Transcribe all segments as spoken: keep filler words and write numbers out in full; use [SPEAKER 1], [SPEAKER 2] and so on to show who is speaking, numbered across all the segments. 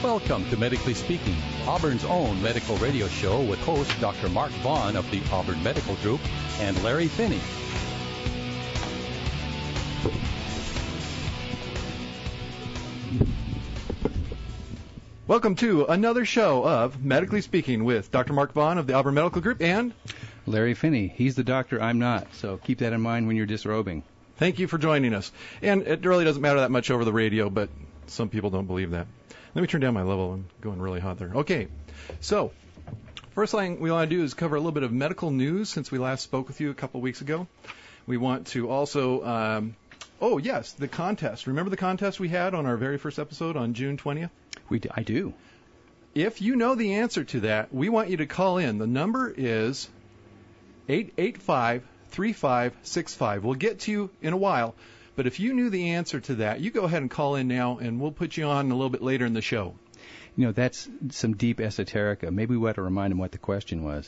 [SPEAKER 1] Welcome to Medically Speaking, Auburn's own medical radio show with host Doctor Mark Vaughn of the Auburn Medical Group and Larry Finney.
[SPEAKER 2] Welcome to another show of Medically Speaking with Doctor Mark Vaughn of the Auburn Medical Group and
[SPEAKER 3] Larry Finney. He's the doctor, I'm not, so keep that in mind when you're disrobing.
[SPEAKER 2] Thank you for joining us. And it really doesn't matter that much over the radio, but some people don't believe that. Let me turn down my level. I'm going really hot there. Okay, so first thing we want to do is cover a little bit of medical news since we last spoke with you a couple weeks ago. We want to also, um, oh, yes, the contest. Remember the contest we had on our very first episode on June twentieth?
[SPEAKER 3] We do, I do.
[SPEAKER 2] If you know the answer to that, we want you to call in. The number is eight eight five, three five six five. We'll get to you in a while. But if you knew the answer to that, you go ahead and call in now, and we'll put you on a little bit later in the show.
[SPEAKER 3] You know, that's some deep esoterica. Maybe we ought to remind them what the question was.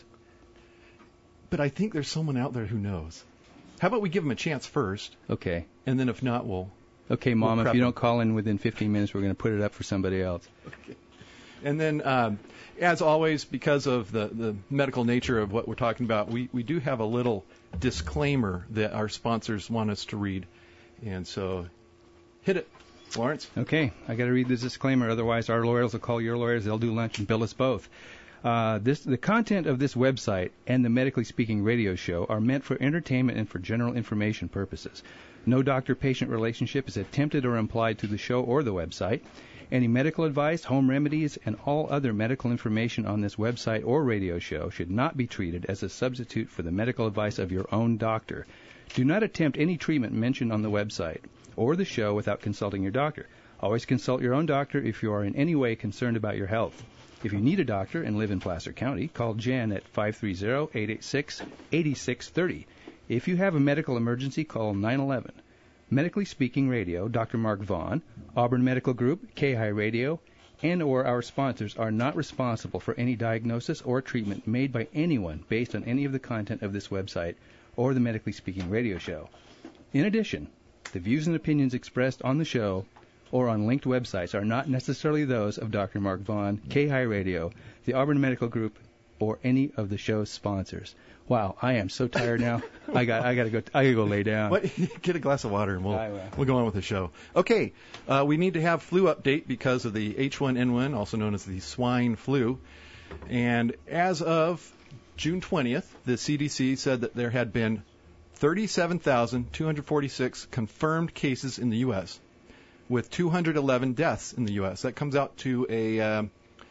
[SPEAKER 2] But I think there's someone out there who knows. How about we give them a chance first?
[SPEAKER 3] Okay.
[SPEAKER 2] And then if not, we'll...
[SPEAKER 3] Okay, Mom,
[SPEAKER 2] we'll
[SPEAKER 3] if you
[SPEAKER 2] them.
[SPEAKER 3] don't call in within fifteen minutes, we're going to put it up for somebody else.
[SPEAKER 2] Okay. And then, um, as always, because of the, the medical nature of what we're talking about, we, we do have a little disclaimer that our sponsors want us to read. And so, hit it, Lawrence.
[SPEAKER 3] Okay, I got to read this disclaimer. Otherwise, our lawyers will call your lawyers. They'll do lunch and bill us both. Uh, this, the content of this website and the Medically Speaking radio show are meant for entertainment and for general information purposes. No doctor-patient relationship is attempted or implied through the show or the website. Any medical advice, home remedies, and all other medical information on this website or radio show should not be treated as a substitute for the medical advice of your own doctor. Do not attempt any treatment mentioned on the website or the show without consulting your doctor. Always consult your own doctor if you are in any way concerned about your health. If you need a doctor and live in Placer County, call Jan at five three zero, eight eight six, eight six three zero. If you have a medical emergency, call nine one one. Medically Speaking Radio, Doctor Mark Vaughn, Auburn Medical Group, K H I Radio, and or our sponsors are not responsible for any diagnosis or treatment made by anyone based on any of the content of this website or the Medically Speaking radio show. In addition, the views and opinions expressed on the show or on linked websites are not necessarily those of Doctor Mark Vaughn, K H I Radio, the Auburn Medical Group, or any of the show's sponsors. Wow, I am so tired now. I got, I got to go. I got to go lay down.
[SPEAKER 2] What? Get a glass of water and we'll we'll go on with the show. Okay, uh, we need to have flu update because of the H one N one, also known as the swine flu. And as of June twentieth, the C D C said that there had been thirty-seven thousand two hundred forty-six confirmed cases in the U S, with two hundred eleven deaths in the U S. That comes out to a um,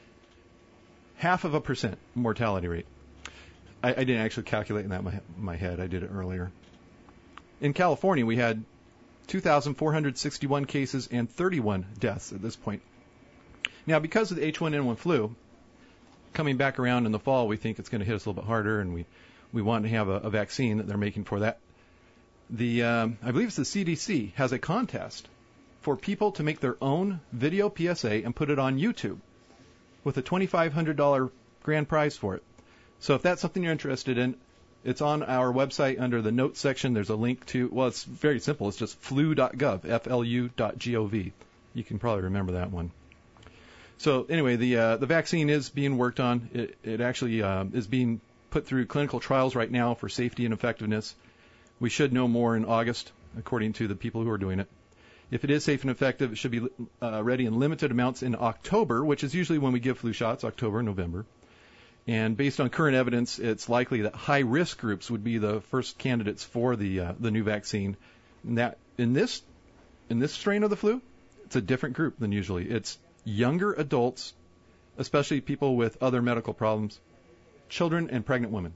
[SPEAKER 2] half of a percent mortality rate. I, I didn't actually calculate that in my, my head. I did it earlier. In California, we had two thousand four hundred sixty-one cases and thirty-one deaths at this point. Now, because of the H one N one flu, coming back around in the fall, we think it's going to hit us a little bit harder, and we, we want to have a, a vaccine that they're making for that. The um, I believe it's the C D C has a contest for people to make their own video P S A and put it on YouTube with a twenty-five hundred dollars grand prize for it. So if that's something you're interested in, it's on our website under the notes section. There's a link to, well, it's very simple. It's just flu dot gov, F L U dot gov. You can probably remember that one. So anyway, the uh, the vaccine is being worked on. It, it actually uh, is being put through clinical trials right now for safety and effectiveness. We should know more in August, according to the people who are doing it. If it is safe and effective, it should be uh, ready in limited amounts in October, which is usually when we give flu shots, October and November. And based on current evidence, it's likely that high-risk groups would be the first candidates for the uh, the new vaccine. And that in this in this strain of the flu, it's a different group than usually. It's younger adults, especially people with other medical problems, children, and pregnant women.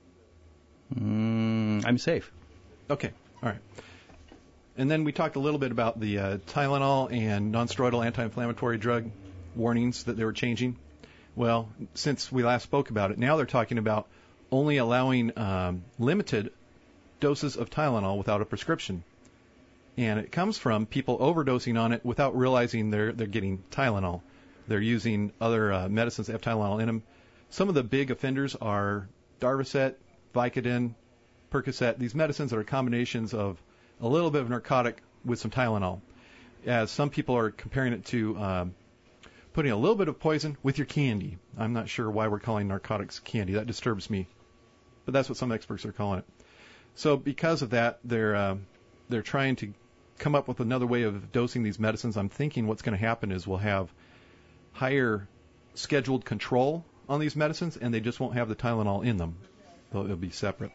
[SPEAKER 3] Mm, I'm safe.
[SPEAKER 2] Okay, all right. And then we talked a little bit about the uh, Tylenol and nonsteroidal anti-inflammatory drug warnings that they were changing. Well, since we last spoke about it, now they're talking about only allowing um, limited doses of Tylenol without a prescription. And it comes from people overdosing on it without realizing they're they're getting Tylenol. They're using other uh, medicines that have Tylenol in them. Some of the big offenders are Darvocet, Vicodin, Percocet, these medicines that are combinations of a little bit of narcotic with some Tylenol. As some people are comparing it to um, putting a little bit of poison with your candy. I'm not sure why we're calling narcotics candy. That disturbs me. But that's what some experts are calling it. So because of that, they're uh, they're trying to come up with another way of dosing these medicines. I'm thinking what's going to happen is we'll have higher scheduled control on these medicines, and they just won't have the Tylenol in them. They'll, it'll be separate.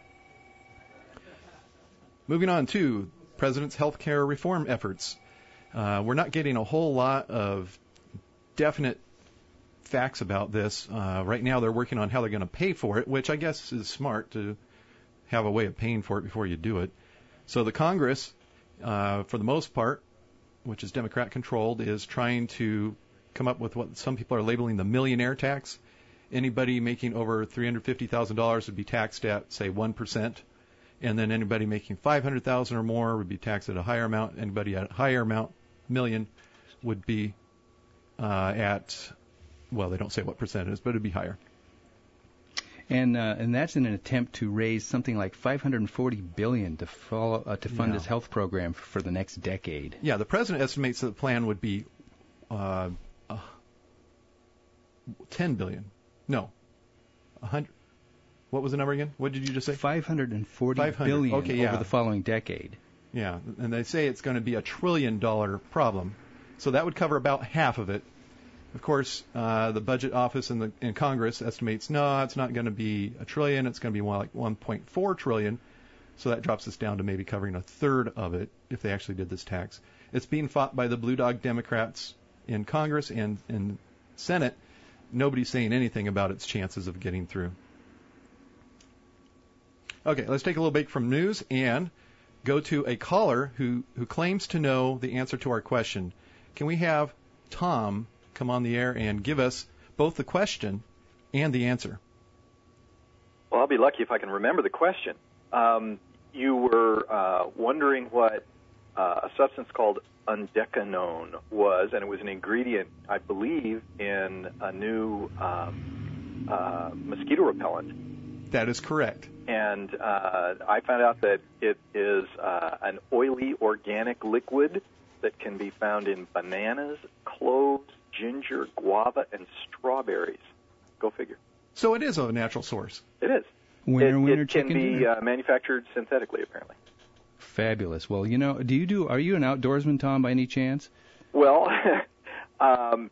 [SPEAKER 2] Moving on to President's healthcare reform efforts. Uh, we're not getting a whole lot of definite facts about this. Uh, right now they're working on how they're going to pay for it, which I guess is smart to have a way of paying for it before you do it. So the Congress, uh, for the most part, which is Democrat-controlled, is trying to come up with what some people are labeling the millionaire tax. Anybody making over three hundred fifty thousand dollars would be taxed at, say, one percent. And then anybody making five hundred thousand dollars or more would be taxed at a higher amount. Anybody at a higher amount, million, would be uh, at, well, they don't say what percent it is, but it would be higher.
[SPEAKER 3] And uh, and that's in an attempt to raise something like five hundred forty billion dollars to follow, uh, to fund
[SPEAKER 2] yeah.
[SPEAKER 3] this health program for the next decade.
[SPEAKER 2] Yeah, the president estimates that the plan would be uh, uh, ten billion dollars. No, one hundred. What was the number again? What did you just say?
[SPEAKER 3] five hundred forty
[SPEAKER 2] five hundred
[SPEAKER 3] billion
[SPEAKER 2] okay, yeah.
[SPEAKER 3] over the following decade.
[SPEAKER 2] Yeah, and they say it's going to be a trillion dollar problem. So that would cover about half of it. Of course, uh, the budget office in the in Congress estimates, no, it's not going to be a trillion. It's going to be more like one point four trillion. So that drops us down to maybe covering a third of it if they actually did this tax. It's being fought by the Blue Dog Democrats in Congress and in Senate. Nobody's saying anything about its chances of getting through. Okay, let's take a little break from news and go to a caller who, who claims to know the answer to our question. Can we have Tom come on the air and give us both the question and the answer?
[SPEAKER 4] Well, I'll be lucky if I can remember the question. Um, you were uh, wondering what uh, a substance called undecanone was, and it was an ingredient, I believe, in a new um, uh, mosquito repellent.
[SPEAKER 2] That is correct.
[SPEAKER 4] And uh, I found out that it is uh, an oily organic liquid that can be found in bananas, cloves, ginger, guava, and strawberries. Go figure.
[SPEAKER 2] So it is a natural source.
[SPEAKER 4] It is.
[SPEAKER 3] Winner,
[SPEAKER 4] it,
[SPEAKER 3] winner,
[SPEAKER 4] it can
[SPEAKER 3] chicken
[SPEAKER 4] be
[SPEAKER 3] dinner.
[SPEAKER 4] uh, manufactured synthetically, apparently.
[SPEAKER 3] Fabulous. Well, you know, do you do? Are you an outdoorsman, Tom, by any chance?
[SPEAKER 4] Well, um,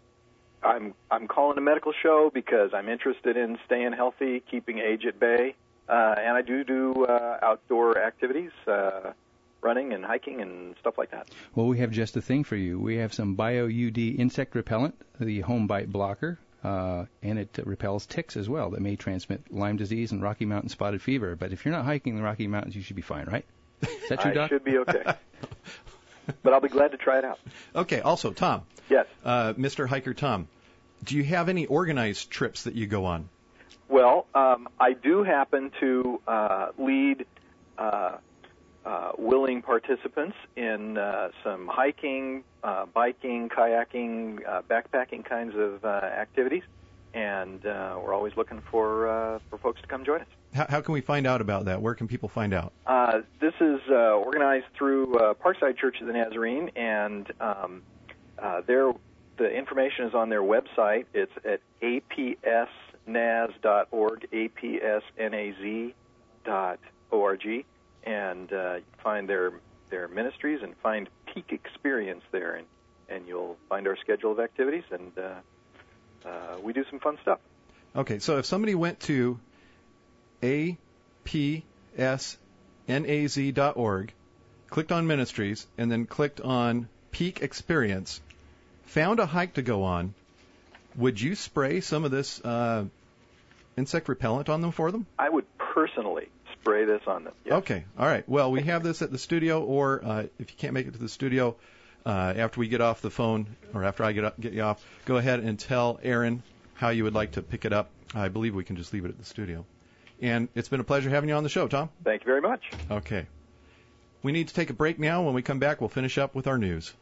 [SPEAKER 4] I'm I'm calling a medical show because I'm interested in staying healthy, keeping age at bay, uh, and I do do uh, outdoor activities, uh, running and hiking and stuff like that.
[SPEAKER 3] Well, we have just the thing for you. We have some Bio-U D insect repellent, the home bite blocker, uh, and it repels ticks as well that may transmit Lyme disease and Rocky Mountain spotted fever. But if you're not hiking the Rocky Mountains, you should be fine, right? Is that true,
[SPEAKER 4] I
[SPEAKER 3] Doc?
[SPEAKER 4] should be okay. But I'll be glad to try it out.
[SPEAKER 2] Okay, also, Tom.
[SPEAKER 4] Yes.
[SPEAKER 2] Uh, Mister Hiker Tom, do you have any organized trips that you go on?
[SPEAKER 4] Well, um, I do happen to uh, lead uh, uh, willing participants in uh, some hiking, uh, biking, kayaking, uh, backpacking kinds of uh, activities, and uh, we're always looking for uh, for folks to come join us.
[SPEAKER 2] How, how can we find out about that? Where can people find out?
[SPEAKER 4] Uh, this is uh, organized through uh, Parkside Church of the Nazarene, and um, uh, their, the information is on their website. It's at a p s naz dot org, a p s naz dot org, and uh, you can find their their ministries and find Peak Experience there, and, and you'll find our schedule of activities, and uh, uh, we do some fun stuff.
[SPEAKER 2] Okay, so if somebody went to a p s naz dot org, clicked on Ministries, and then clicked on Peak Experience, found a hike to go on, would you spray some of this uh, insect repellent on them for them?
[SPEAKER 4] I would personally spray this on them. Yes.
[SPEAKER 2] Okay, all right. Well, we have this at the studio, or uh, if you can't make it to the studio, uh, after we get off the phone, or after I get, up, get you off, go ahead and tell Aaron how you would like to pick it up. I believe we can just leave it at the studio. And it's been a pleasure having you on the show, Tom.
[SPEAKER 4] Thank you very much.
[SPEAKER 2] Okay. We need to take a break now. When we come back, we'll finish up with our news.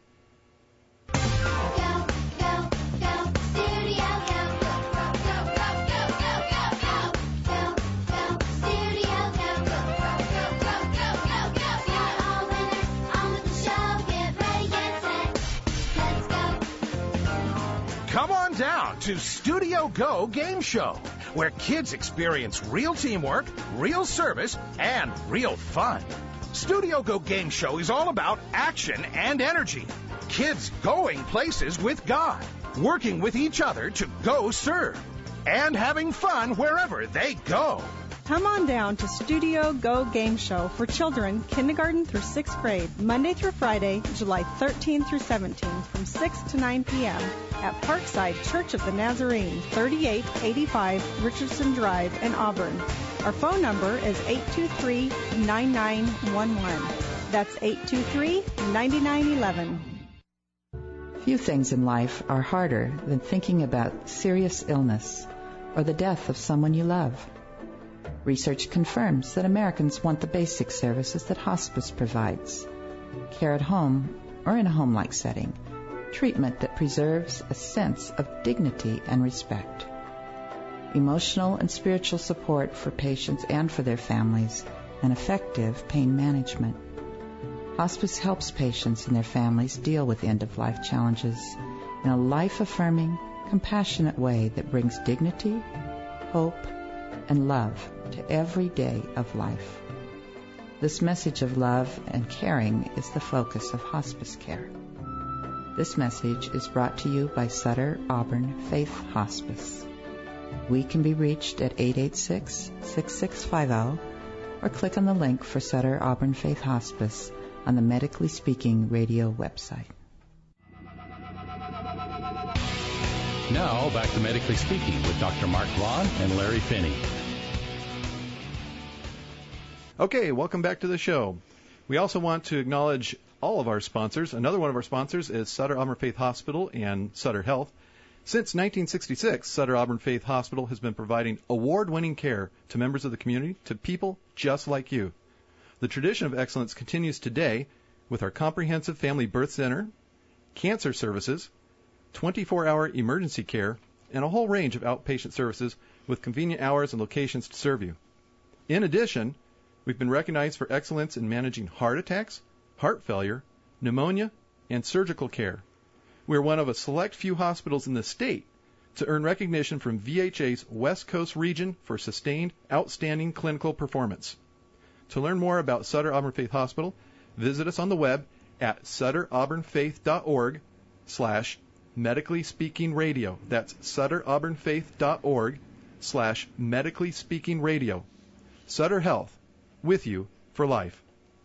[SPEAKER 5] down to Studio Go Game Show, where kids experience real teamwork, real service, and real fun. Studio Go Game Show is all about action and energy. Kids going places with God, working with each other to go serve, and having fun wherever they go.
[SPEAKER 6] Come on down to Studio Go Game Show for children kindergarten through sixth grade, Monday through Friday, July thirteenth through seventeenth, from six to nine p.m. at Parkside Church of the Nazarene, thirty-eight eighty-five Richardson Drive in Auburn. Our phone number is eight two three, nine nine one one. That's eight two three, nine nine one one.
[SPEAKER 7] Few things in life are harder than thinking about serious illness or the death of someone you love. Research confirms that Americans want the basic services that hospice provides: care at home or in a home-like setting, treatment that preserves a sense of dignity and respect, emotional and spiritual support for patients and for their families, and effective pain management. Hospice helps patients and their families deal with end-of-life challenges in a life-affirming, compassionate way that brings dignity, hope, and love to every day of life. This message of love and caring is the focus of hospice care. This message is brought to you by Sutter Auburn Faith Hospice. We can be reached at eight eight six, six six five zero or click on the link for Sutter Auburn Faith Hospice on the Medically Speaking Radio website.
[SPEAKER 1] Now, back to Medically Speaking with Doctor Mark Vaughn and Larry Finney.
[SPEAKER 2] Okay, welcome back to the show. We also want to acknowledge all of our sponsors. Another one of our sponsors is Sutter Auburn Faith Hospital and Sutter Health. Since nineteen sixty-six, Sutter Auburn Faith Hospital has been providing award-winning care to members of the community, to people just like you. The tradition of excellence continues today with our comprehensive family birth center, cancer services, twenty-four hour emergency care, and a whole range of outpatient services with convenient hours and locations to serve you. In addition, we've been recognized for excellence in managing heart attacks, heart failure, pneumonia, and surgical care. We are one of a select few hospitals in the state to earn recognition from V H A's West Coast region for sustained, outstanding clinical performance. To learn more about Sutter Auburn Faith Hospital, visit us on the web at sutter auburn faith dot org slash medically speaking radio. That's sutter auburn faith dot org slash medically speaking radio. Sutter Health, with you for life.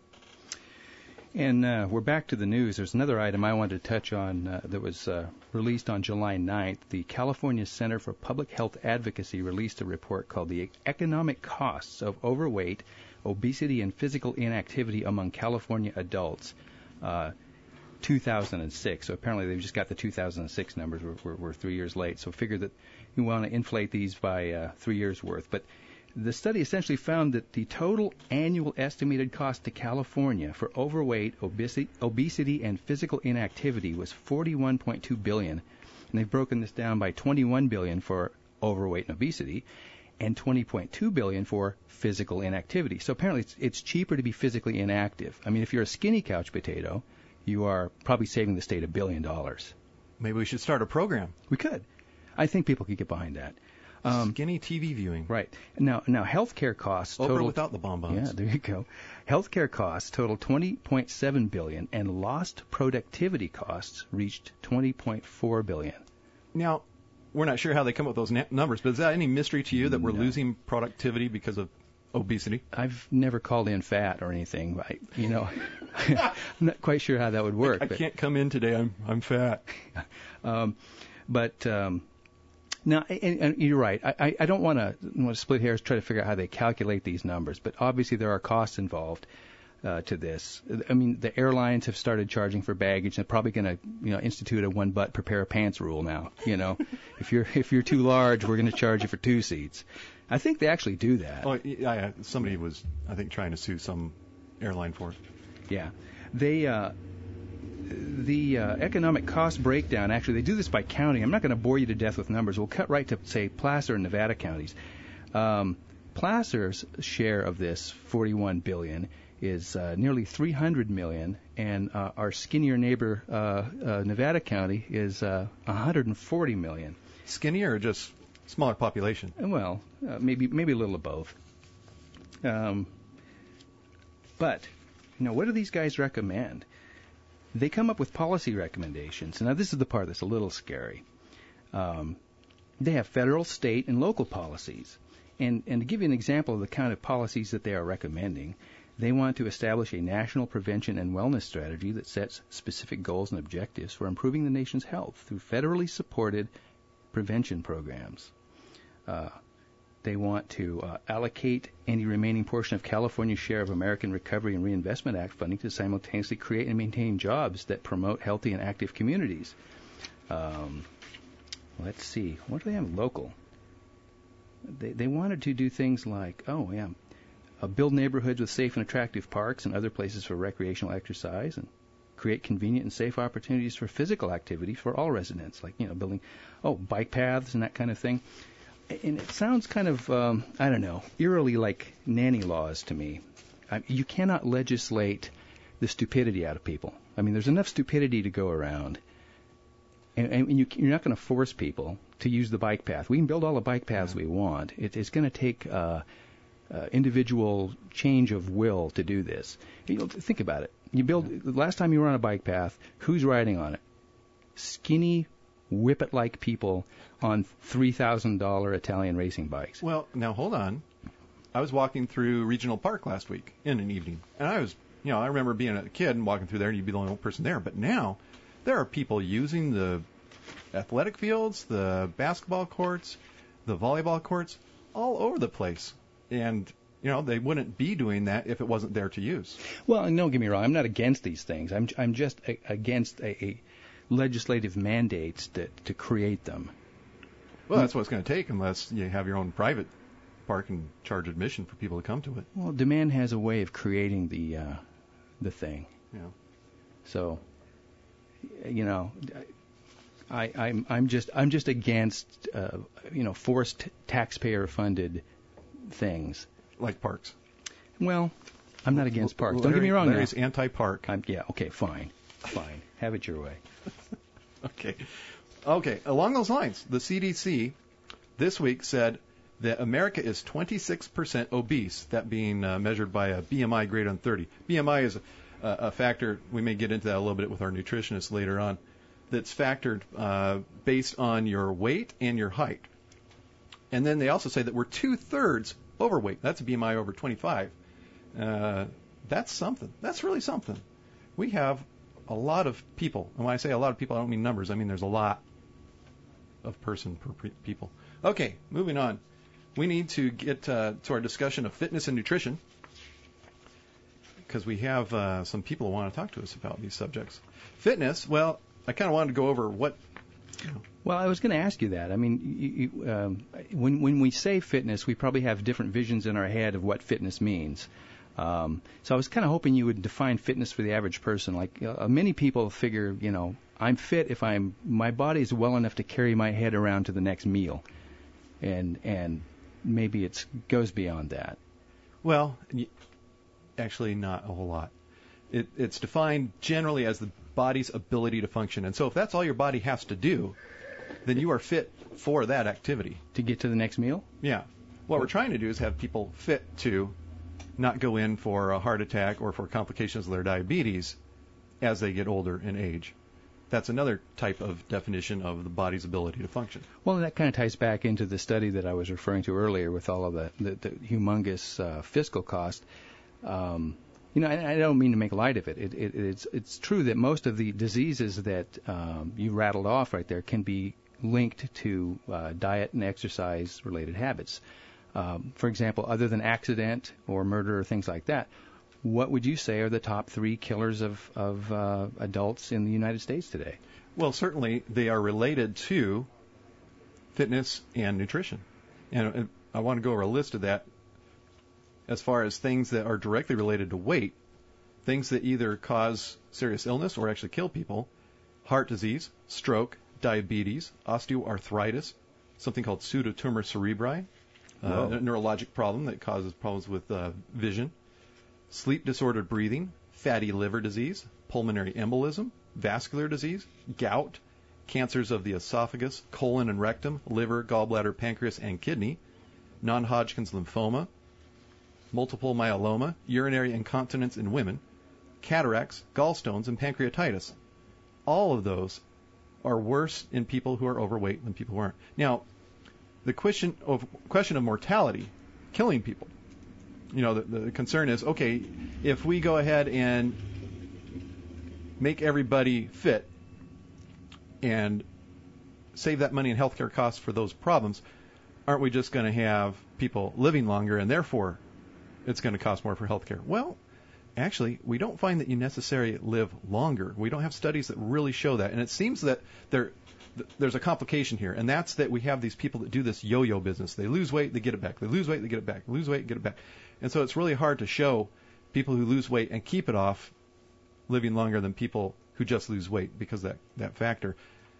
[SPEAKER 3] And uh, we're back to the news. There's another item I wanted to touch on uh, that was uh, released on July ninth. The California Center for Public Health Advocacy released a report called The Economic Costs of Overweight, Obesity, and Physical Inactivity Among California Adults, uh, two thousand six. So apparently they've just got the two thousand six numbers. We're, we're, we're three years late. So figure that you want to inflate these by uh, three years' worth. But the study essentially found that the total annual estimated cost to California for overweight, obesity, obesity and physical inactivity was forty-one point two billion dollars. And they've broken this down by twenty-one billion dollars for overweight and obesity and twenty point two billion dollars for physical inactivity. So apparently it's, it's cheaper to be physically inactive. I mean, if you're a skinny couch potato, you are probably saving the state a billion dollars.
[SPEAKER 2] Maybe we should start a program.
[SPEAKER 3] We could. I think people could get behind that.
[SPEAKER 2] Um, Skinny T V viewing.
[SPEAKER 3] Right. Now, now healthcare costs
[SPEAKER 2] Oprah
[SPEAKER 3] total
[SPEAKER 2] without the bonbons.
[SPEAKER 3] Yeah, there you go. Healthcare costs total twenty point seven billion dollars, and lost productivity costs reached twenty point four billion dollars.
[SPEAKER 2] Now, we're not sure how they come up with those na- numbers, but is that any mystery to you that we're
[SPEAKER 3] no.
[SPEAKER 2] losing productivity because of obesity?
[SPEAKER 3] I've never called in fat or anything. I, you know, I'm not quite sure how that would work.
[SPEAKER 2] I, I
[SPEAKER 3] but,
[SPEAKER 2] can't come in today. I'm I'm fat.
[SPEAKER 3] um, but um, now, and, and you're right. I, I don't want to want to split hairs, try to figure out how they calculate these numbers. But obviously, there are costs involved uh, to this. I mean, the airlines have started charging for baggage. They're probably going to, you know, institute a one butt per pair of pants rule now. You know, if you're if you're too large, we're going to charge you for two seats. I think they actually do that.
[SPEAKER 2] Oh, yeah. Somebody was, I think, trying to sue some airline for it.
[SPEAKER 3] Yeah, they. Uh, The uh, economic cost breakdown, actually, they do this by county. I'm not going to bore you to death with numbers. We'll cut right to, say, Placer and Nevada counties. Um, Placer's share of this, forty-one billion dollars, is uh, nearly three hundred million dollars, and uh, our skinnier neighbor, uh, uh, Nevada County, is uh, one hundred forty million dollars.
[SPEAKER 2] skinnier or just smaller population?
[SPEAKER 3] Well, uh, maybe maybe a little of both. Um, but, you know, what do these guys recommend? They come up with policy recommendations. Now, this is the part that's a little scary. Um, they have federal, state, and local policies. And, and to give you an example of the kind of policies that they are recommending, they want to establish a national prevention and wellness strategy that sets specific goals and objectives for improving the nation's health through federally supported prevention programs. Uh, they want to uh, allocate any remaining portion of California's share of American Recovery and Reinvestment Act funding to simultaneously create and maintain jobs that promote healthy and active communities. Um, let's see, what do they have local? They, they wanted to do things like, oh, yeah, uh, build neighborhoods with safe and attractive parks and other places for recreational exercise, and create convenient and safe opportunities for physical activity for all residents, like, you know, building, oh, bike paths and that kind of thing. And it sounds kind of, um, I don't know, eerily like nanny laws to me. I, you cannot legislate the stupidity out of people. I mean, there's enough stupidity to go around. And, and you, you're not going to force people to use the bike path. We can build all the bike paths yeah. we want. It, it's going to take uh, uh, individual change of will to do this. You know, think about it. You build. Yeah. The last time you were on a bike path, who's riding on it? Skinny, whippet-like people on three thousand dollars Italian racing bikes.
[SPEAKER 2] Well, now hold on. I was walking through Regional Park last week in an evening, and I was, you know, I remember being a kid and walking through there, and you'd be the only person there. But now, there are people using the athletic fields, the basketball courts, the volleyball courts, all over the place. And, you know, they wouldn't be doing that if it wasn't there to use.
[SPEAKER 3] Well, and don't get me wrong, I'm not against these things. I'm I'm just a, against a, a legislative mandates to, to create them.
[SPEAKER 2] Well, that's what it's going to take unless you have your own private park and charge admission for people to come to it.
[SPEAKER 3] Well, demand has a way of creating the uh, the thing.
[SPEAKER 2] Yeah.
[SPEAKER 3] So, you know, I, I'm I'm just I'm just against uh, you know forced taxpayer-funded things
[SPEAKER 2] like parks.
[SPEAKER 3] Well, I'm not against parks.
[SPEAKER 2] Larry,
[SPEAKER 3] Don't get me wrong.
[SPEAKER 2] Larry's anti-park.
[SPEAKER 3] I'm, yeah. Okay. Fine. Fine. Have it your way.
[SPEAKER 2] Okay. Okay. Along those lines, the C D C this week said that America is twenty-six percent obese. That being uh, measured by a B M I greater than thirty. B M I is a, a factor. We may get into that a little bit with our nutritionists later on. That's factored uh, based on your weight and your height. And then they also say that we're two-thirds overweight. That's a B M I over twenty-five. Uh, that's something. That's really something. We have a lot of people. And when I say a lot of people, I don't mean numbers. I mean there's a lot of person per pre- people. Okay, moving on. We need to get uh, to our discussion of fitness and nutrition because we have uh, some people who want to talk to us about these subjects. Fitness, well, I kind of wanted to go over what... You know.
[SPEAKER 3] Well, I was going to ask you that. I mean, you, you, um, when, when we say fitness, we probably have different visions in our head of what fitness means. Um, so I was kind of hoping you would define fitness for the average person. Like uh, many people figure, you know, I'm fit if I'm my body is well enough to carry my head around to the next meal, and and maybe it goes beyond that.
[SPEAKER 2] Well, actually, not a whole lot. It, it's defined generally as the body's ability to function, and so if that's all your body has to do, then you are fit for that activity.
[SPEAKER 3] To get to the next meal?
[SPEAKER 2] Yeah. What we're trying to do is have people fit to not go in for a heart attack or for complications of their diabetes as they get older in age. That's another type of definition of the body's ability to function.
[SPEAKER 3] Well, that kind of ties back into the study that I was referring to earlier with all of the, the, the humongous uh, fiscal cost. Um, you know, I, I don't mean to make light of it. It, it. It's it's true that most of the diseases that um, you rattled off right there can be linked to uh, diet and exercise-related habits. Um, for example, other than accident or murder or things like that, what would you say are the top three killers of, of uh, adults in the United States today?
[SPEAKER 2] Well, certainly they are related to fitness and nutrition. And I want to go over a list of that as far as things that are directly related to weight, things that either cause serious illness or actually kill people, heart disease, stroke, diabetes, osteoarthritis, something called pseudotumor cerebri, uh, a neurologic problem that causes problems with uh, vision, sleep disordered breathing, fatty liver disease, pulmonary embolism, vascular disease, gout, cancers of the esophagus, colon and rectum, liver, gallbladder, pancreas, and kidney, non-Hodgkin's lymphoma, multiple myeloma, urinary incontinence in women, cataracts, gallstones, and pancreatitis. All of those are worse in people who are overweight than people who aren't. Now, the question of question of mortality, killing people. You know, the, the concern is, okay, if we go ahead and make everybody fit and save that money in healthcare costs for those problems, aren't we just going to have people living longer and therefore it's going to cost more for healthcare? Well, actually, we don't find that you necessarily live longer. We don't have studies that really show that. And it seems that there there's a complication here, and that's that we have these people that do this yo-yo business. They lose weight, they get it back. They lose weight, they get it back. Lose weight, get it back. And so it's really hard to show people who lose weight and keep it off living longer than people who just lose weight because that, that factor.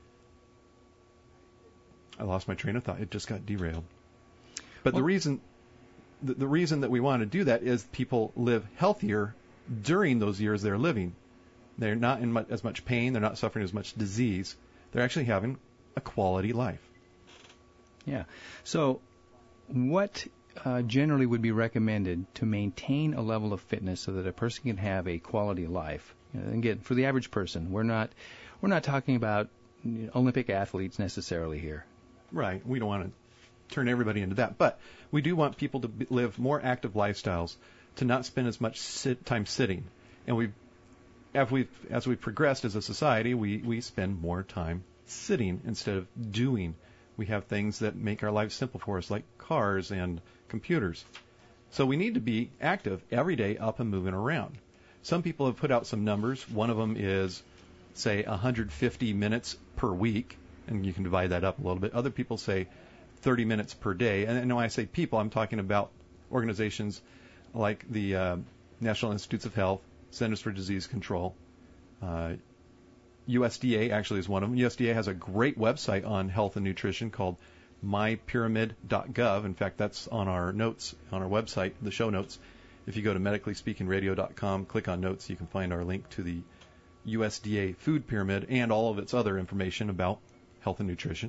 [SPEAKER 2] I lost my train of thought. It just got derailed. But well, the reason the, the reason that we want to do that is people live healthier during those years they're living. They're not in much, as much pain. They're not suffering as much disease. They're actually having a quality life.
[SPEAKER 3] Yeah. So what uh, generally would be recommended to maintain a level of fitness so that a person can have a quality life? You know, again, for the average person, we're not we're not talking about you know, Olympic athletes necessarily here.
[SPEAKER 2] Right. We don't want to turn everybody into that. But we do want people to be, live more active lifestyles, to not spend as much sit, time sitting. And we've As we've, as we've progressed as a society, we, we spend more time sitting instead of doing. We have things that make our lives simple for us, like cars and computers. So we need to be active every day, up and moving around. Some people have put out some numbers. One of them is, say, one hundred fifty minutes per week, and you can divide that up a little bit. Other people say thirty minutes per day. And when I say people, I'm talking about organizations like the uh, National Institutes of Health, Centers for Disease Control. Uh, U S D A actually is one of them. U S D A has a great website on health and nutrition called my pyramid dot gov. In fact, that's on our notes, on our website, the show notes. If you go to medically speaking radio dot com, click on notes, you can find our link to the U S D A food pyramid and all of its other information about health and nutrition.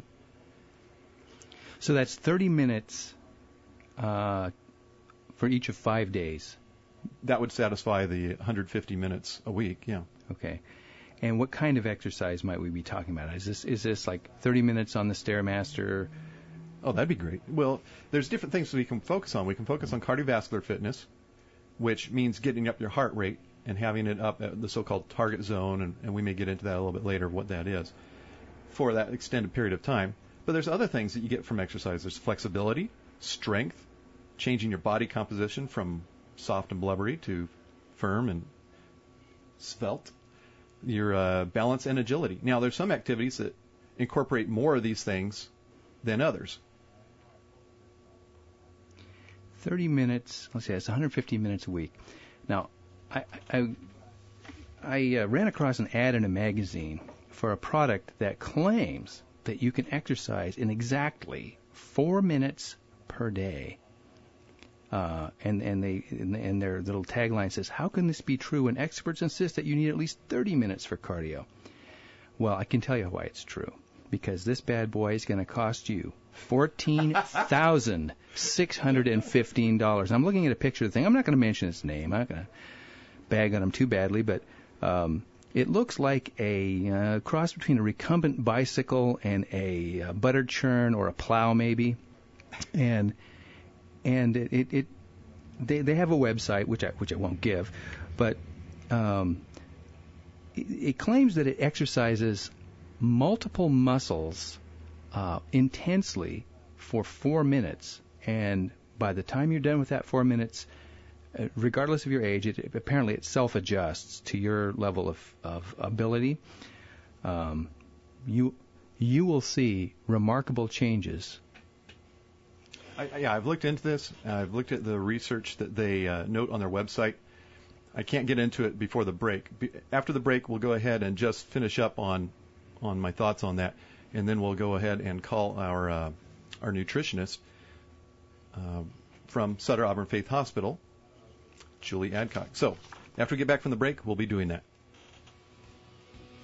[SPEAKER 3] So that's thirty minutes uh, for each of five days.
[SPEAKER 2] That would satisfy the one hundred fifty minutes a week, yeah.
[SPEAKER 3] Okay. And what kind of exercise might we be talking about? Is this is this like thirty minutes on the Stairmaster?
[SPEAKER 2] Oh, that'd be great. Well, there's different things we can focus on. We can focus on cardiovascular fitness, which means getting up your heart rate and having it up at the so-called target zone, and, and we may get into that a little bit later, what that is, for that extended period of time. But there's other things that you get from exercise. There's flexibility, strength, changing your body composition from soft and blubbery to firm and svelte, your uh, balance and agility. Now, there's some activities that incorporate more of these things than others.
[SPEAKER 3] thirty minutes, let's see, that's one hundred fifty minutes a week. Now, I, I, I uh, ran across an ad in a magazine for a product that claims that you can exercise in exactly four minutes per day. Uh, and and they and, and their little tagline says, "How can this be true when experts insist that you need at least thirty minutes for cardio?" Well, I can tell you why it's true. Because this bad boy is going to cost you fourteen thousand six hundred fifteen dollars. I'm looking at a picture of the thing. I'm not going to mention its name. I'm not going to bag on him too badly, but um, it looks like a uh, cross between a recumbent bicycle and a uh, butter churn or a plow, maybe. And And it, it, it they they have a website which I which I won't give, but um, it, it claims that it exercises multiple muscles uh, intensely for four minutes, and by the time you're done with that four minutes, uh, regardless of your age, it, it, apparently it self-adjusts to your level of of ability. Um, you you will see remarkable changes.
[SPEAKER 2] I, yeah, I've looked into this. I've looked at the research that they uh, note on their website. I can't get into it before the break. Be, after the break, we'll go ahead and just finish up on on my thoughts on that, and then we'll go ahead and call our uh, our nutritionist uh, from Sutter Auburn Faith Hospital, Julie Adcock. So after we get back from the break, we'll be doing that.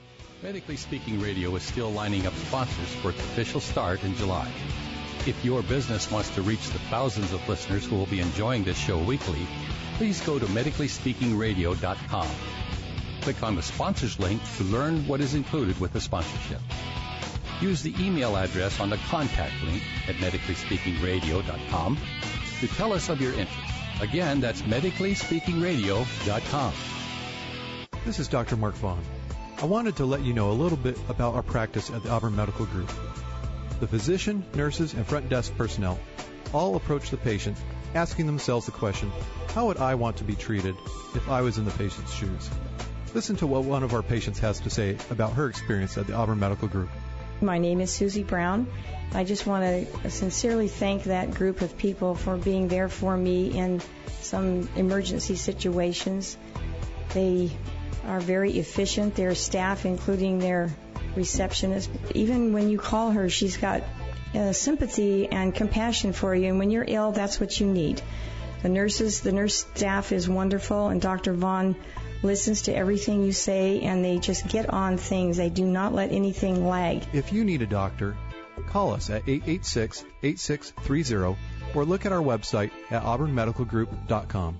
[SPEAKER 1] Medically Speaking Radio is still lining up sponsors for its official start in July. If your business wants to reach the thousands of listeners who will be enjoying this show weekly, please go to medically speaking radio dot com. Click on the sponsors link to learn what is included with the sponsorship. Use the email address on the contact link at medically speaking radio dot com to tell us of your interest. Again, that's medically speaking radio dot com.
[SPEAKER 2] This is Doctor Mark Vaughn. I wanted to let you know a little bit about our practice at the Auburn Medical Group. The physician, nurses, and front desk personnel all approach the patient asking themselves the question, how would I want to be treated if I was in the patient's shoes? Listen to what one of our patients has to say about her experience at the Auburn Medical Group.
[SPEAKER 8] My name is Susie Brown. I just want to sincerely thank that group of people for being there for me in some emergency situations. They are very efficient. Their staff, including their receptionist, even when you call her, she's got uh, sympathy and compassion for you. And when you're ill, that's what you need. The nurses, the nurse staff is wonderful, and Doctor Vaughn listens to everything you say, and they just get on things. They do not let anything lag.
[SPEAKER 2] If you need a doctor, call us at eight eight six, eight six three zero or look at our website at auburn medical group dot com.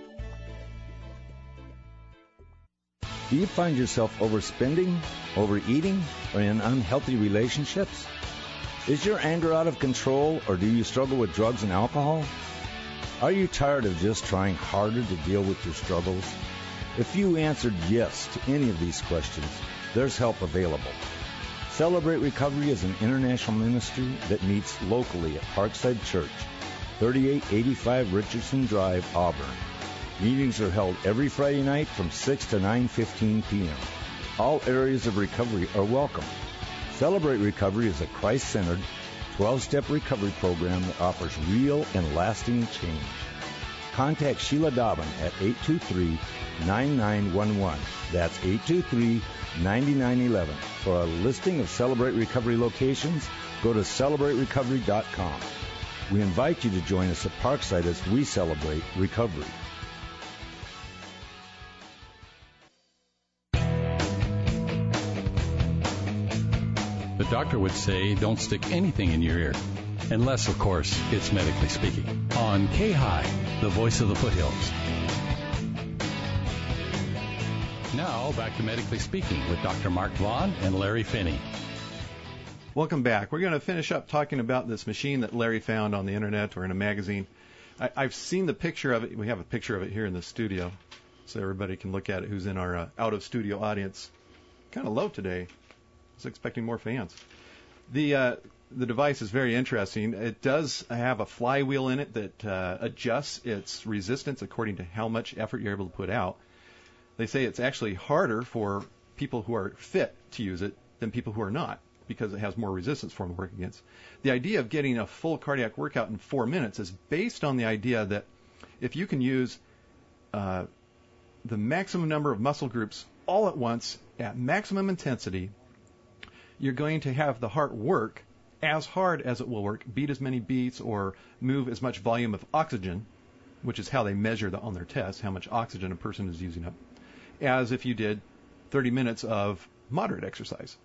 [SPEAKER 9] Do you find yourself overspending, overeating, or in unhealthy relationships? Is your anger out of control, or do you struggle with drugs and alcohol? Are you tired of just trying harder to deal with your struggles? If you answered yes to any of these questions, there's help available. Celebrate Recovery is an international ministry that meets locally at Parkside Church, thirty-eight eighty-five Richardson Drive, Auburn. Meetings are held every Friday night from six to nine fifteen p.m. All areas of recovery are welcome. Celebrate Recovery is a Christ-centered, twelve-step recovery program that offers real and lasting change. Contact Sheila Dobbin at eight two three, nine nine one one. That's eight two three, nine nine one one. For a listing of Celebrate Recovery locations, go to celebrate recovery dot com. We invite you to join us at Parkside as we celebrate recovery.
[SPEAKER 1] The doctor would say don't stick anything in your ear. Unless, of course, it's Medically Speaking. On K-High, the voice of the foothills. Now, back to Medically Speaking with Doctor Mark Vaughn and Larry Finney.
[SPEAKER 2] Welcome back. We're going to finish up talking about this machine that Larry found on the internet or in a magazine. I, I've seen the picture of it. We have a picture of it here in the studio, so everybody can look at it who's in our uh, out-of-studio audience. Kind of low today. I was expecting more fans. The uh, the device is very interesting. It does have a flywheel in it that uh, adjusts its resistance according to how much effort you're able to put out. They say it's actually harder for people who are fit to use it than people who are not, because it has more resistance for them to work against. The idea of getting a full cardiac workout in four minutes is based on the idea that if you can use uh, the maximum number of muscle groups all at once at maximum intensity, you're going to have the heart work as hard as it will work, beat as many beats, or move as much volume of oxygen, which is how they measure the, on their test, how much oxygen a person is using up, as if you did thirty minutes of moderate exercise.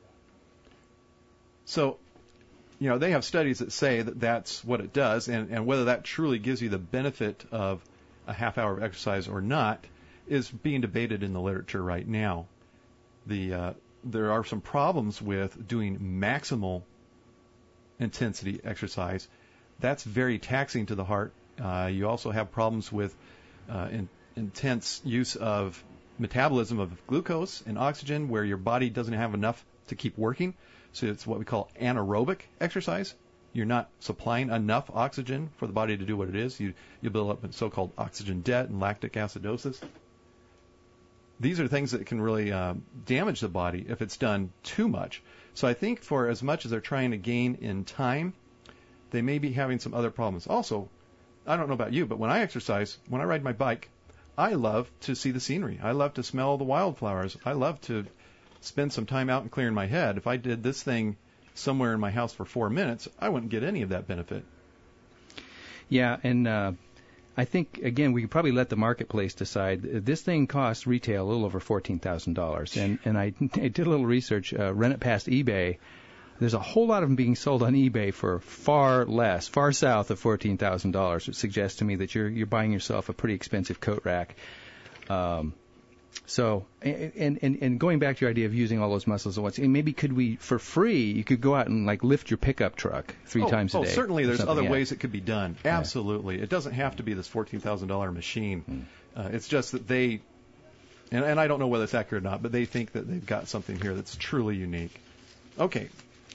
[SPEAKER 2] So, you know, they have studies that say that that's what it does, and, and whether that truly gives you the benefit of a half hour of exercise or not is being debated in the literature right now. The uh, there are some problems with doing maximal intensity exercise. That's very taxing to the heart. Uh, you also have problems with uh, in, intense use of metabolism of glucose and oxygen, where your body doesn't have enough to keep working. So it's what we call anaerobic exercise. You're not supplying enough oxygen for the body to do what it is. You, you build up a so-called oxygen debt and lactic acidosis. These are things that can really uh, damage the body if it's done too much. So I think for as much as they're trying to gain in time, they may be having some other problems. Also, I don't know about you, but when I exercise, when I ride my bike, I love to see the scenery. I love to smell the wildflowers. I love to spend some time out and clearing my head. If I did this thing somewhere in my house for four minutes, I wouldn't get any of that benefit.
[SPEAKER 3] Yeah, and uh, I think, again, we could probably let the marketplace decide. This thing costs retail a little over fourteen thousand dollars. And, and I, I did a little research, uh, run it past eBay. There's a whole lot of them being sold on eBay for far less, far south of fourteen thousand dollars, which suggests to me that you're you're buying yourself a pretty expensive coat rack. Um, so, and, and, and going back to your idea of using all those muscles at once, and maybe could we, for free, you could go out and like lift your pickup truck three
[SPEAKER 2] oh,
[SPEAKER 3] times a
[SPEAKER 2] oh,
[SPEAKER 3] day.
[SPEAKER 2] Oh, certainly there's other
[SPEAKER 3] yeah.
[SPEAKER 2] ways it could be done. Absolutely. Yeah. It doesn't have to be this fourteen thousand dollars machine. Mm. Uh, it's just that they, and, and I don't know whether it's accurate or not, but they think that they've got something here that's truly unique. Okay.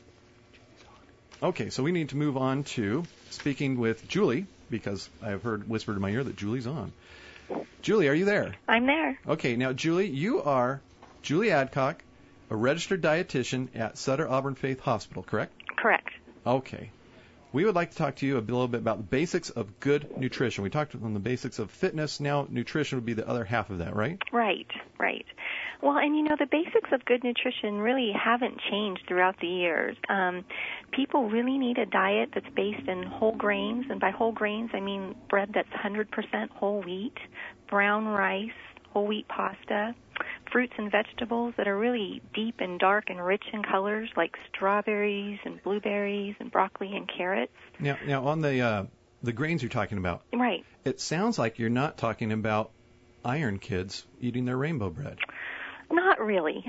[SPEAKER 2] Okay, so we need to move on to speaking with Julie, because I have heard whispered in my ear that Julie's on. Julie, are you there?
[SPEAKER 10] I'm there.
[SPEAKER 2] Okay, now, Julie, you are Julie Adcock, a registered dietitian at Sutter Auburn Faith Hospital, correct?
[SPEAKER 10] Correct.
[SPEAKER 2] Okay. We would like to talk to you a little bit about the basics of good nutrition. We talked on the basics of fitness. Now, nutrition would be the other half of that, right?
[SPEAKER 10] Right, right. Well, and you know, the basics of good nutrition really haven't changed throughout the years. Um, people really need a diet that's based in whole grains, and by whole grains I mean bread that's one hundred percent whole wheat, brown rice, whole wheat pasta, fruits and vegetables that are really deep and dark and rich in colors, like strawberries and blueberries and broccoli and carrots.
[SPEAKER 2] Now, now on the uh, the grains you're talking about,
[SPEAKER 10] right?
[SPEAKER 2] It sounds like you're not talking about iron kids eating their rainbow bread.
[SPEAKER 10] Not really.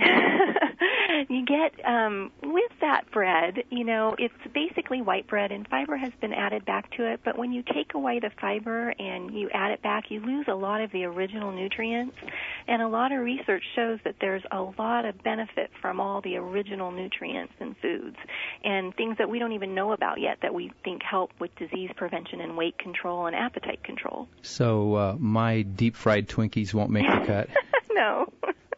[SPEAKER 10] You get, um, with that bread, you know, it's basically white bread, and fiber has been added back to it, but when you take away the fiber and you add it back, you lose a lot of the original nutrients, and a lot of research shows that there's a lot of benefit from all the original nutrients in foods, and things that we don't even know about yet that we think help with disease prevention and weight control and appetite control.
[SPEAKER 3] So uh, my deep-fried Twinkies won't make the cut?
[SPEAKER 10] No.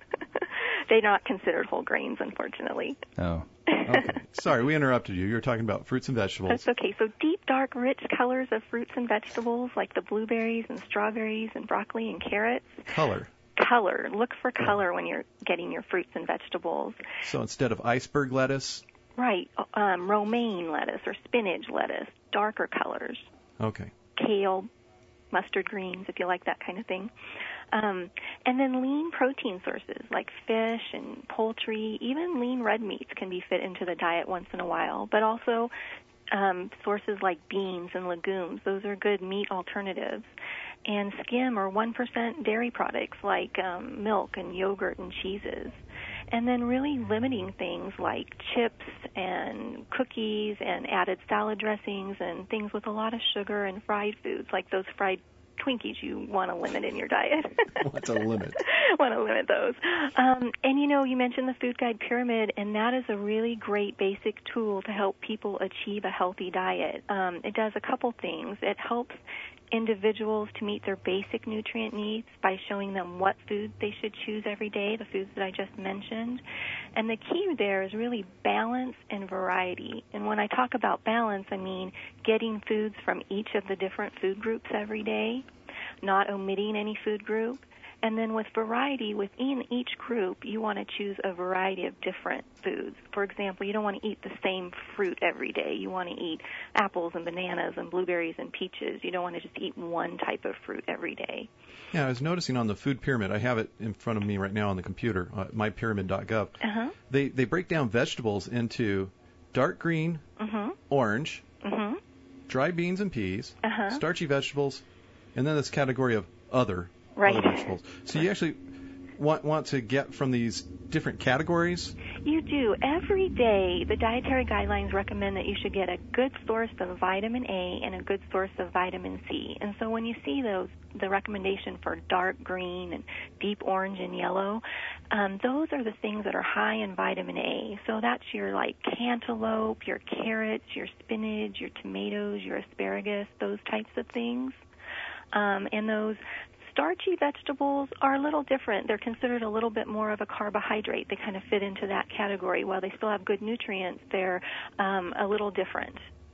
[SPEAKER 10] They're not considered whole grains, unfortunately.
[SPEAKER 3] Oh.
[SPEAKER 2] Okay. Sorry, we interrupted you. You were talking about fruits and vegetables.
[SPEAKER 10] That's okay. So deep, dark, rich colors of fruits and vegetables, like the blueberries and strawberries and broccoli and carrots.
[SPEAKER 2] Color.
[SPEAKER 10] Color. Look for color when you're getting your fruits and vegetables.
[SPEAKER 2] So instead of iceberg lettuce?
[SPEAKER 10] Right. Um, romaine lettuce or spinach lettuce. Darker colors.
[SPEAKER 2] Okay.
[SPEAKER 10] Kale, mustard greens, if you like that kind of thing. Um, and then lean protein sources like fish and poultry, even lean red meats can be fit into the diet once in a while, but also um, sources like beans and legumes. Those are good meat alternatives. And skim or one percent dairy products like um, milk and yogurt and cheeses. And then really limiting things like chips and cookies and added salad dressings and things with a lot of sugar and fried foods like those fried Twinkies you want to limit in your diet.
[SPEAKER 2] What's a limit?
[SPEAKER 10] want to limit those. Um, and, you know, you mentioned the Food Guide Pyramid, and that is a really great basic tool to help people achieve a healthy diet. Um, it does a couple things. It helps individuals to meet their basic nutrient needs by showing them what foods they should choose every day, the foods that I just mentioned. And the key there is really balance and variety. And when I talk about balance, I mean getting foods from each of the different food groups every day, not omitting any food group. And then with variety, within each group, you want to choose a variety of different foods. For example, you don't want to eat the same fruit every day. You want to eat apples and bananas and blueberries and peaches. You don't want to just eat one type of fruit every day.
[SPEAKER 2] Yeah, I was noticing on the food pyramid, I have it in front of me right now on the computer, uh, my pyramid dot gov.
[SPEAKER 10] Uh-huh.
[SPEAKER 2] They, they break down vegetables into dark green,
[SPEAKER 10] mm-hmm.
[SPEAKER 2] orange,
[SPEAKER 10] mm-hmm.
[SPEAKER 2] dry beans and peas,
[SPEAKER 10] uh-huh.
[SPEAKER 2] starchy vegetables, and then this category of other.
[SPEAKER 10] Right.
[SPEAKER 2] Other vegetables. So you actually want want to get from these different categories?
[SPEAKER 10] You do. Every day, the dietary guidelines recommend that you should get a good source of vitamin A and a good source of vitamin C. And so when you see those, the recommendation for dark green and deep orange and yellow, um, those are the things that are high in vitamin A. So that's your like cantaloupe, your carrots, your spinach, your tomatoes, your asparagus, those types of things. Um, and those starchy vegetables are a little different. They're considered a little bit more of a carbohydrate. They kind of fit into that category. While they still have good nutrients, they're um, a little different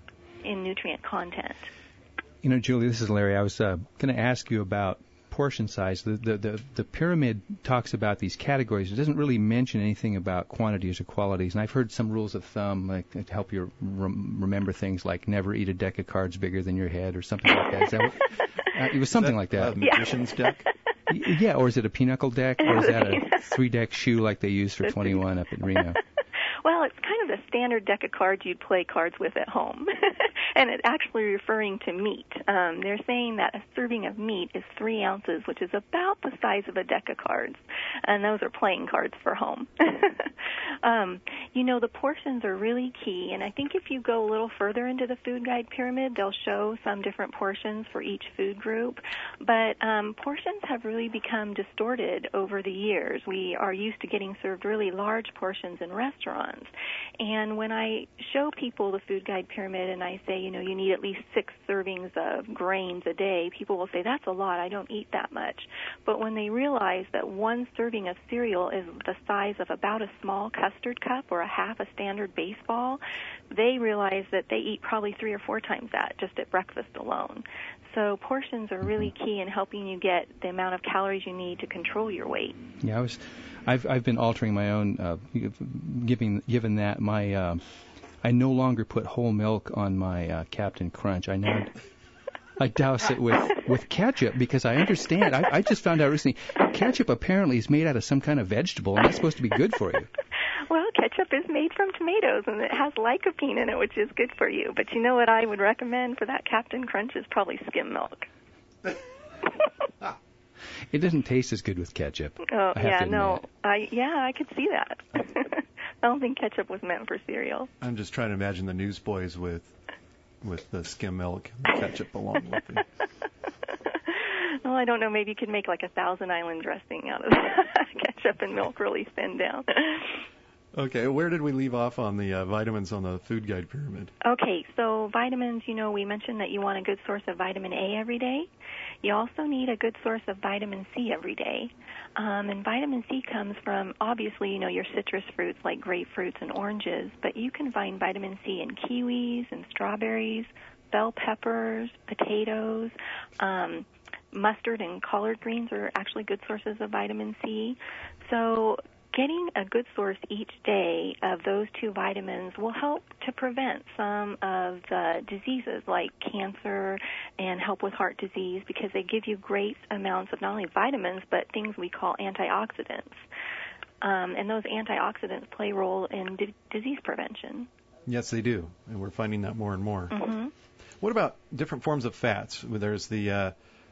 [SPEAKER 10] in nutrient content.
[SPEAKER 3] You know, Julie, this is Larry. I was uh, going to ask you about portion size. The, the the the pyramid talks about these categories. It doesn't really mention anything about quantities or qualities. And I've heard some rules of thumb, like to help you rem- remember things like never eat a deck of cards bigger than your head or something like that. Is that what, Uh, it was something
[SPEAKER 2] that
[SPEAKER 3] like that.
[SPEAKER 2] A magician's
[SPEAKER 10] yeah.
[SPEAKER 2] deck?
[SPEAKER 3] Yeah, or is it a pinochle deck, or is that a three-deck shoe like they use for twenty-one up in Reno?
[SPEAKER 10] Well, it's kind of the standard deck of cards you'd play cards with at home. And it's actually referring to meat. Um, they're saying that a serving of meat is three ounces, which is about the size of a deck of cards. And those are playing cards for home. um, you know, the portions are really key. And I think if you go a little further into the food guide pyramid, they'll show some different portions for each food group. But um, portions have really become distorted over the years. We are used to getting served really large portions in restaurants. And when I show people the food guide pyramid and I say, you know, you need at least six servings of grains a day, people will say, that's a lot, I don't eat that much. But when they realize that one serving of cereal is the size of about a small custard cup or a half a standard baseball, they realize that they eat probably three or four times that just at breakfast alone. So portions are really key in helping you get the amount of calories you need to control your weight.
[SPEAKER 3] Yeah, I was, I've I've been altering my own, uh, giving given that my, uh, I no longer put whole milk on my uh, Captain Crunch. I now I douse it with, with ketchup because I understand. I, I just found out recently ketchup apparently is made out of some kind of vegetable and it's supposed to be good for you.
[SPEAKER 10] Well, ketchup is made from tomatoes, and it has lycopene in it, which is good for you. But you know what I would recommend for that Captain Crunch is probably skim milk.
[SPEAKER 3] It doesn't taste as good with ketchup.
[SPEAKER 10] Oh,
[SPEAKER 3] I have
[SPEAKER 10] yeah,
[SPEAKER 3] to
[SPEAKER 10] no. I Yeah, I could see that. I don't think ketchup was meant for cereal.
[SPEAKER 2] I'm just trying to imagine the newsboys with with the skim milk and ketchup along with it.
[SPEAKER 10] Well, I don't know. Maybe you could make like a Thousand Island dressing out of ketchup and milk really thin down.
[SPEAKER 2] Okay, where did we leave off on the uh, vitamins on the food guide pyramid?
[SPEAKER 10] Okay, so vitamins, you know, we mentioned that you want a good source of vitamin A every day. You also need a good source of vitamin C every day. Um, and vitamin C comes from, obviously, you know, your citrus fruits like grapefruits and oranges, but you can find vitamin C in kiwis and strawberries, bell peppers, potatoes, um, mustard and collard greens are actually good sources of vitamin C. So getting a good source each day of those two vitamins will help to prevent some of the diseases like cancer and help with heart disease because they give you great amounts of not only vitamins but things we call antioxidants. Um, and those antioxidants play a role in d- disease prevention.
[SPEAKER 2] Yes, they do, and we're finding that more and more.
[SPEAKER 10] Mm-hmm.
[SPEAKER 2] What about different forms of fats? There's the uh,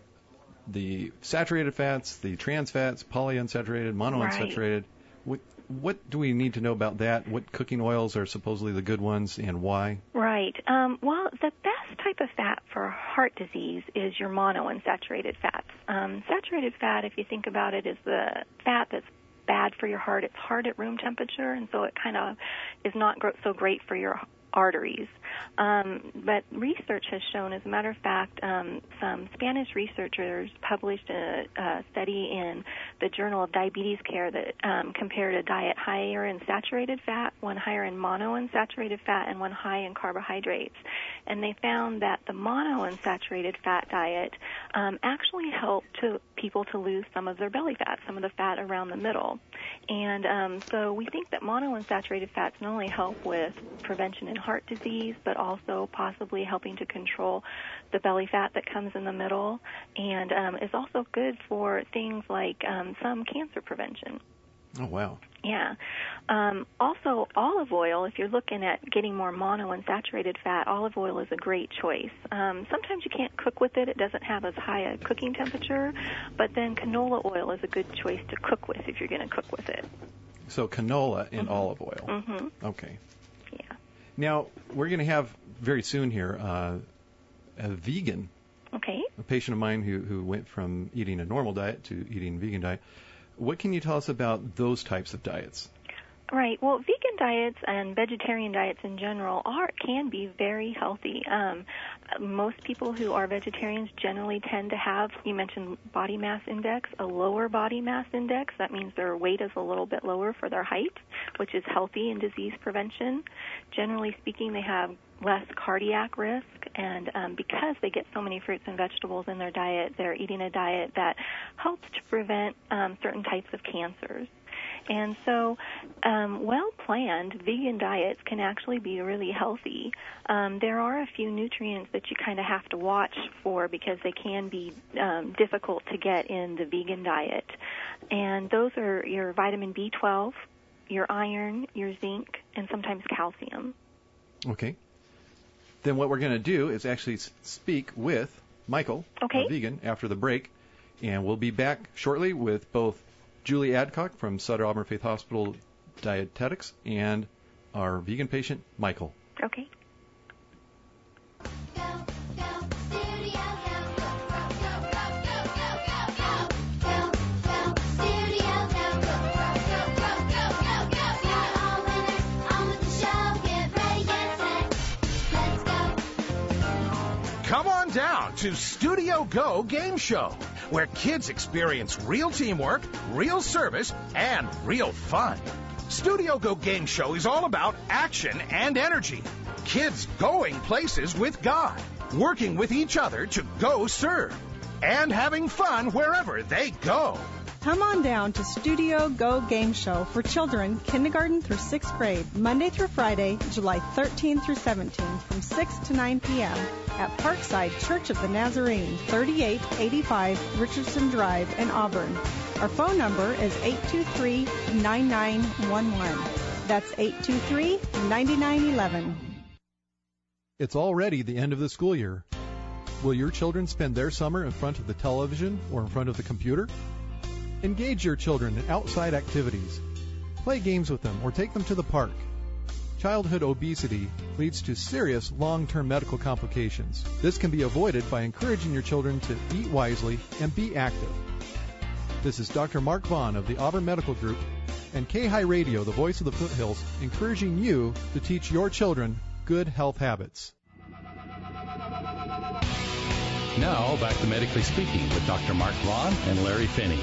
[SPEAKER 2] the saturated fats, the trans fats, polyunsaturated, monounsaturated. Right. What, what do we need to know about that? What cooking oils are supposedly the good ones and why?
[SPEAKER 10] Right. Um, well, the best type of fat for heart disease is your monounsaturated fats. Um, saturated fat, if you think about it, is the fat that's bad for your heart. It's hard at room temperature, and so it kind of is not gr- so great for your arteries. Um, but research has shown, as a matter of fact, um, some Spanish researchers published a, a study in the Journal of Diabetes Care that um, compared a diet higher in saturated fat, one higher in monounsaturated fat, and one high in carbohydrates. And they found that the monounsaturated fat diet um, actually helped to people to lose some of their belly fat, some of the fat around the middle. And um, so we think that monounsaturated fats not only help with prevention in heart disease, but also possibly helping to control the belly fat that comes in the middle, and um, is also good for things like um, some cancer prevention.
[SPEAKER 2] Oh, wow.
[SPEAKER 10] Yeah. Um, also, olive oil, if you're looking at getting more monounsaturated fat, olive oil is a great choice. Um, sometimes you can't cook with it. It doesn't have as high a cooking temperature, but then canola oil is a good choice to cook with if you're going to cook with it.
[SPEAKER 2] So canola and
[SPEAKER 10] mm-hmm.
[SPEAKER 2] olive oil.
[SPEAKER 10] Mm-hmm.
[SPEAKER 2] Okay.
[SPEAKER 10] Yeah.
[SPEAKER 2] Now, we're going to have very soon here uh, a vegan.
[SPEAKER 10] Okay.
[SPEAKER 2] A patient of mine who, who went from eating a normal diet to eating a vegan diet. What can you tell us about those types of diets?
[SPEAKER 10] Right. Well, vegan diets and vegetarian diets in general are can be very healthy. Um, most people who are vegetarians generally tend to have, you mentioned body mass index, a lower body mass index. That means their weight is a little bit lower for their height, which is healthy in disease prevention. Generally speaking, they have less cardiac risk, and um, because they get so many fruits and vegetables in their diet, they're eating a diet that helps to prevent um, certain types of cancers. And so um, well-planned vegan diets can actually be really healthy. Um, there are a few nutrients that you kind of have to watch for because they can be um, difficult to get in the vegan diet. And those are your vitamin B twelve, your iron, your zinc, and sometimes calcium.
[SPEAKER 2] Okay. Then what we're going to do is actually speak with Michael,
[SPEAKER 10] okay.
[SPEAKER 2] a vegan, after the break. And we'll be back shortly with both Julie Adcock from Sutter Auburn Faith Hospital Dietetics and our vegan patient, Michael.
[SPEAKER 10] Okay.
[SPEAKER 5] Come on down to Studio Go Game Show, where kids experience real teamwork, real service, and real fun. Studio Go Game Show is all about action and energy. Kids going places with God, working with each other to go serve, and having fun wherever they go.
[SPEAKER 6] Come on down to Studio Go Game Show for children kindergarten through sixth grade, Monday through Friday, July thirteenth through seventeenth, from six to nine p.m. at Parkside Church of the Nazarene, thirty-eight eighty-five Richardson Drive in Auburn. Our phone number is eight two three, nine nine one one. That's eight two three, nine nine one one.
[SPEAKER 2] It's already the end of the school year. Will your children spend their summer in front of the television or in front of the computer? Engage your children in outside activities. Play games with them or take them to the park. Childhood obesity leads to serious long-term medical complications. This can be avoided by encouraging your children to eat wisely and be active. This is Doctor Mark Vaughn of the Auburn Medical Group and K-High Radio, the voice of the foothills, encouraging you to teach your children good health habits.
[SPEAKER 1] Now, back to Medically Speaking with Doctor Mark Vaughn and Larry Finney.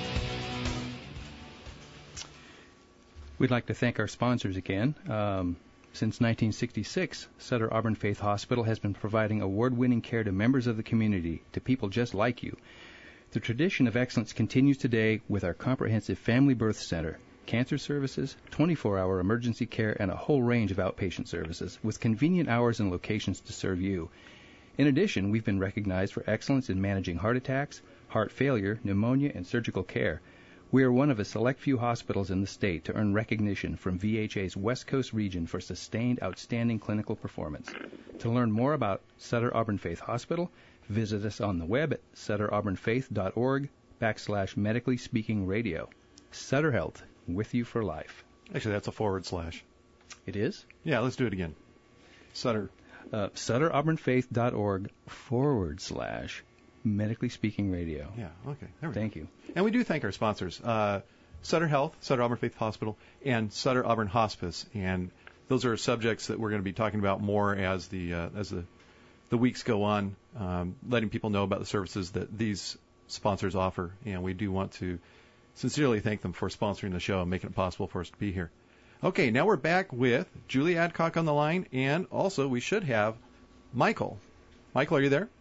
[SPEAKER 3] We'd like to thank our sponsors again. Um, since nineteen sixty-six, Sutter Auburn Faith Hospital has been providing award-winning care to members of the community, to people just like you. The tradition of excellence continues today with our comprehensive family birth center, cancer services, twenty-four hour emergency care, and a whole range of outpatient services with convenient hours and locations to serve you. In addition, we've been recognized for excellence in managing heart attacks, heart failure, pneumonia, and surgical care. We are one of a select few hospitals in the state to earn recognition from V H A's West Coast region for sustained outstanding clinical performance. To learn more about Sutter Auburn Faith Hospital, visit us on the web at sutter auburn faith dot org backslash medically speaking radio. Sutter Health, with you for life.
[SPEAKER 2] Actually, that's a forward slash.
[SPEAKER 3] It is?
[SPEAKER 2] Yeah, let's do it again. Sutter.
[SPEAKER 3] Uh, sutter auburn faith dot org forward slash medically speaking radio.
[SPEAKER 2] Yeah, okay. There we
[SPEAKER 3] Thank
[SPEAKER 2] go.
[SPEAKER 3] you.
[SPEAKER 2] And we do thank our sponsors, uh, Sutter Health, Sutter Auburn Faith Hospital, and Sutter Auburn Hospice. And those are subjects that we're going to be talking about more as the uh, as the the weeks go on, um, letting people know about the services that these sponsors offer. And we do want to sincerely thank them for sponsoring the show and making it possible for us to be here. Okay, now we're back with Julie Adcock on the line, and also we should have Michael. Michael, are you there?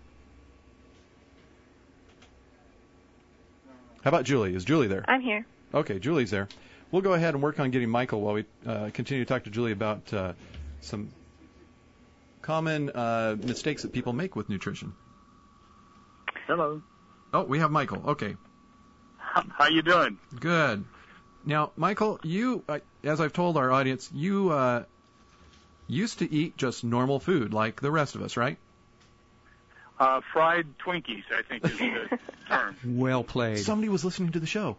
[SPEAKER 2] How about Julie? Is Julie there?
[SPEAKER 10] I'm here.
[SPEAKER 2] Okay, Julie's there. We'll go ahead and work on getting Michael while we uh, continue to talk to Julie about uh, some common uh, mistakes that people make with nutrition.
[SPEAKER 11] Hello.
[SPEAKER 2] Oh, we have Michael. Okay.
[SPEAKER 11] How, how you doing?
[SPEAKER 2] Good. Now, Michael, you, uh, as I've told our audience, you uh, used to eat just normal food like the rest of us, right?
[SPEAKER 11] Uh, fried Twinkies, I think is the term.
[SPEAKER 3] Well played.
[SPEAKER 2] Somebody was listening to the show.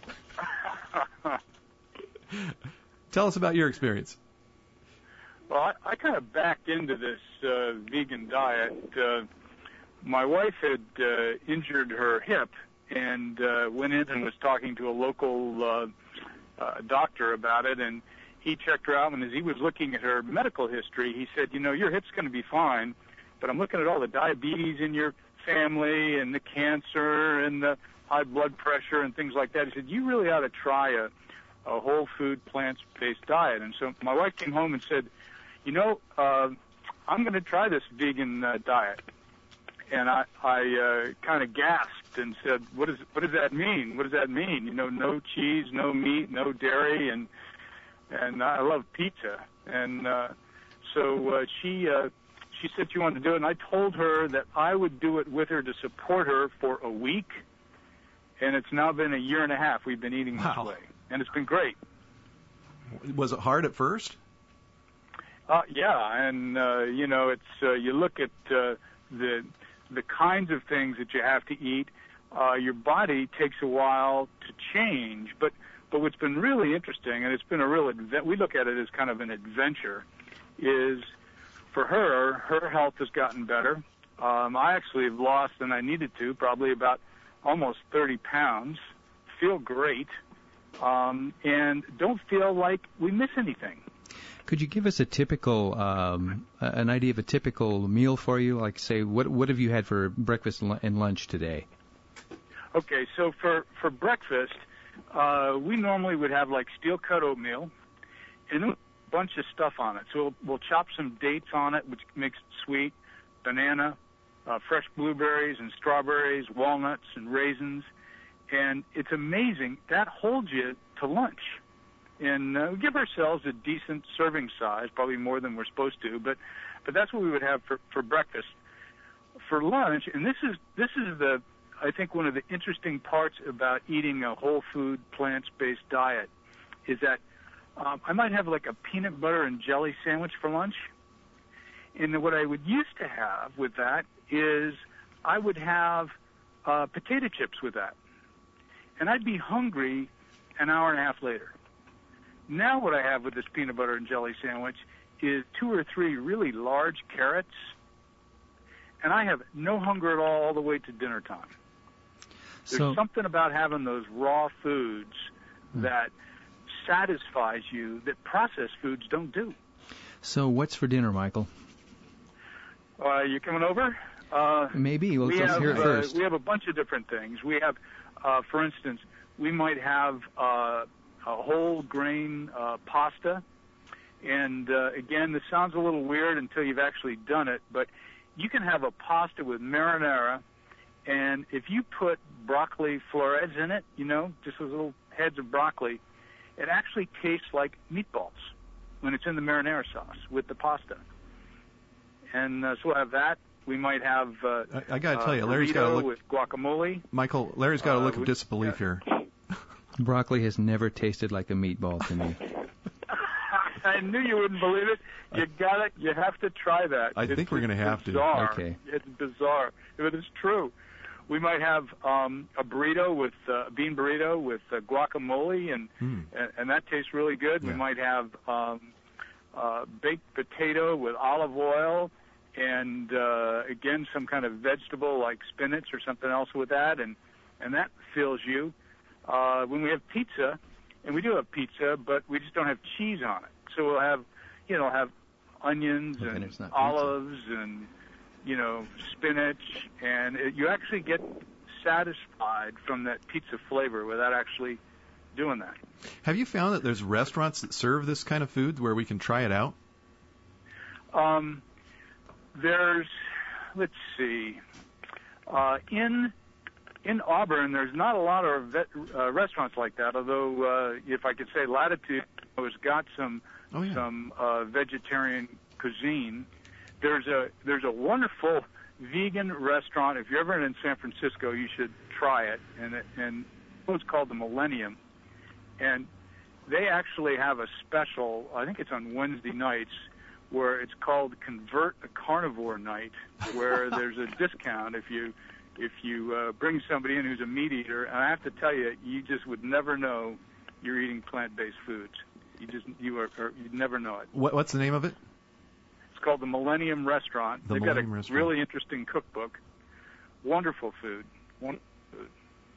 [SPEAKER 2] Tell us about your experience.
[SPEAKER 11] Well, I, I kind of backed into this uh, vegan diet. Uh, my wife had uh, injured her hip and uh, went in and was talking to a local uh, uh, doctor about it, and he checked her out, and as he was looking at her medical history, he said, you know, your hip's going to be fine, but I'm looking at all the diabetes in your family and the cancer and the high blood pressure and things like that. He said, you really ought to try a, a whole food, plant-based diet. And so my wife came home and said, you know, uh, I'm going to try this vegan uh, diet. And I, I uh, kind of gasped and said, "What does what does that mean? What does that mean? You know, no cheese, no meat, no dairy, and and I love pizza." And uh, so uh, she uh, she said she wanted to do it, and I told her that I would do it with her to support her for a week. And it's now been a year and a half we've been eating
[SPEAKER 2] wow.
[SPEAKER 11] this way, and it's been great.
[SPEAKER 2] Was it hard at first?
[SPEAKER 11] Uh, yeah, and uh, you know, it's uh, you look at uh, the the kinds of things that you have to eat. Uh, your body takes a while to change, but but what's been really interesting, and it's been a real adve- we look at it as kind of an adventure, is for her, her health has gotten better. Um, I actually have lost, and I needed to, probably about almost thirty pounds. Feel great, um, and don't feel like we miss anything.
[SPEAKER 3] Could you give us a typical, um, an idea of a typical meal for you? Like, say, what what have you had for breakfast and lunch today?
[SPEAKER 11] Okay, so for for breakfast, uh, we normally would have like steel cut oatmeal and a bunch of stuff on it. So we'll, we'll chop some dates on it, which makes it sweet, banana, uh, fresh blueberries and strawberries, walnuts and raisins, and it's amazing. That holds you to lunch. And uh, we give ourselves a decent serving size, probably more than we're supposed to, but but that's what we would have for, for breakfast. For lunch, and this is this is the I think one of the interesting parts about eating a whole food, plant-based diet is that um, I might have like a peanut butter and jelly sandwich for lunch. And what I would used to have with that is I would have uh, potato chips with that. And I'd be hungry an hour and a half later. Now what I have with this peanut butter and jelly sandwich is two or three really large carrots, and I have no hunger at all all the way to dinner time. There's
[SPEAKER 3] so,
[SPEAKER 11] something about having those raw foods that satisfies you that processed foods don't do.
[SPEAKER 3] So what's for dinner, Michael?
[SPEAKER 11] Uh, you coming over? Uh,
[SPEAKER 3] Maybe. Well,
[SPEAKER 11] we
[SPEAKER 3] let's
[SPEAKER 11] have,
[SPEAKER 3] hear it
[SPEAKER 11] uh,
[SPEAKER 3] first.
[SPEAKER 11] We have a bunch of different things. We have, uh, for instance, we might have uh, a whole grain uh, pasta. And, uh, again, this sounds a little weird until you've actually done it, but you can have a pasta with marinara, and if you put broccoli florets in it, you know, just those little heads of broccoli, it actually tastes like meatballs when it's in the marinara sauce with the pasta. And uh, so we'll have that. We might have uh,
[SPEAKER 2] I, I got to
[SPEAKER 11] uh,
[SPEAKER 2] tell you, Larry's got a look
[SPEAKER 11] with guacamole.
[SPEAKER 2] Michael, Larry's got a look
[SPEAKER 11] uh,
[SPEAKER 2] of disbelief
[SPEAKER 11] yeah.
[SPEAKER 2] here.
[SPEAKER 3] Broccoli has never tasted like a meatball to me.
[SPEAKER 11] I knew you wouldn't believe it. You got it. You have to try that.
[SPEAKER 2] I
[SPEAKER 11] it's,
[SPEAKER 2] think we're going to have
[SPEAKER 11] bizarre.
[SPEAKER 2] to.
[SPEAKER 3] Okay.
[SPEAKER 11] It's bizarre, but it's true. We might have um, a burrito with uh, a bean burrito with uh, guacamole, and,
[SPEAKER 2] mm.
[SPEAKER 11] and and that tastes really good.
[SPEAKER 2] Yeah.
[SPEAKER 11] We might have um, uh, baked potato with olive oil, and uh, again some kind of vegetable like spinach or something else with that, and and that fills you. Uh, when we have pizza, and we do have pizza, but we just don't have cheese on it. So we'll have, you know, have onions
[SPEAKER 3] well,
[SPEAKER 11] and
[SPEAKER 3] it's not
[SPEAKER 11] olives and, you know, spinach, and it, you actually get satisfied from that pizza flavor without actually doing that.
[SPEAKER 2] Have you found that there's restaurants that serve this kind of food where we can try it out?
[SPEAKER 11] Um, there's, let's see, uh, in in Auburn, there's not a lot of vet, uh, restaurants like that. Although, uh, if I could say, Latitude has got some
[SPEAKER 2] oh, yeah.
[SPEAKER 11] some uh, vegetarian cuisine. There's a there's a wonderful vegan restaurant. If you're ever in San Francisco, you should try it. And it, and it's called the Millennium, and they actually have a special. I think it's on Wednesday nights, where it's called Convert a Carnivore Night, where there's a discount if you if you uh, bring somebody in who's a meat eater. And I have to tell you, you just would never know you're eating plant-based foods. You just you are or you'd never know it.
[SPEAKER 2] What, what's the name of it?
[SPEAKER 11] It's called the Millennium Restaurant.
[SPEAKER 2] The
[SPEAKER 11] They've
[SPEAKER 2] Millennium
[SPEAKER 11] got a
[SPEAKER 2] Restaurant.
[SPEAKER 11] really interesting cookbook. Wonderful food. Wonderful food.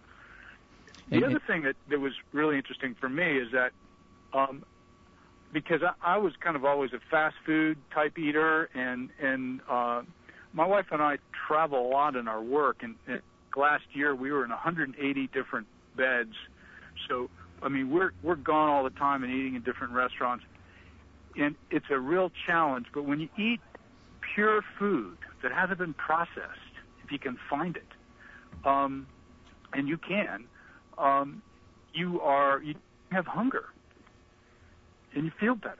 [SPEAKER 11] The
[SPEAKER 3] And,
[SPEAKER 11] other thing that, that was really interesting for me is that um, because I, I was kind of always a fast food type eater, and and uh, my wife and I travel a lot in our work. And, and last year we were in one hundred eighty different beds. So I mean we're we're gone all the time and eating in different restaurants, and it's a real challenge. But when you eat pure food that hasn't been processed, if you can find it, um, and you can, um, you are you have hunger, and you feel better.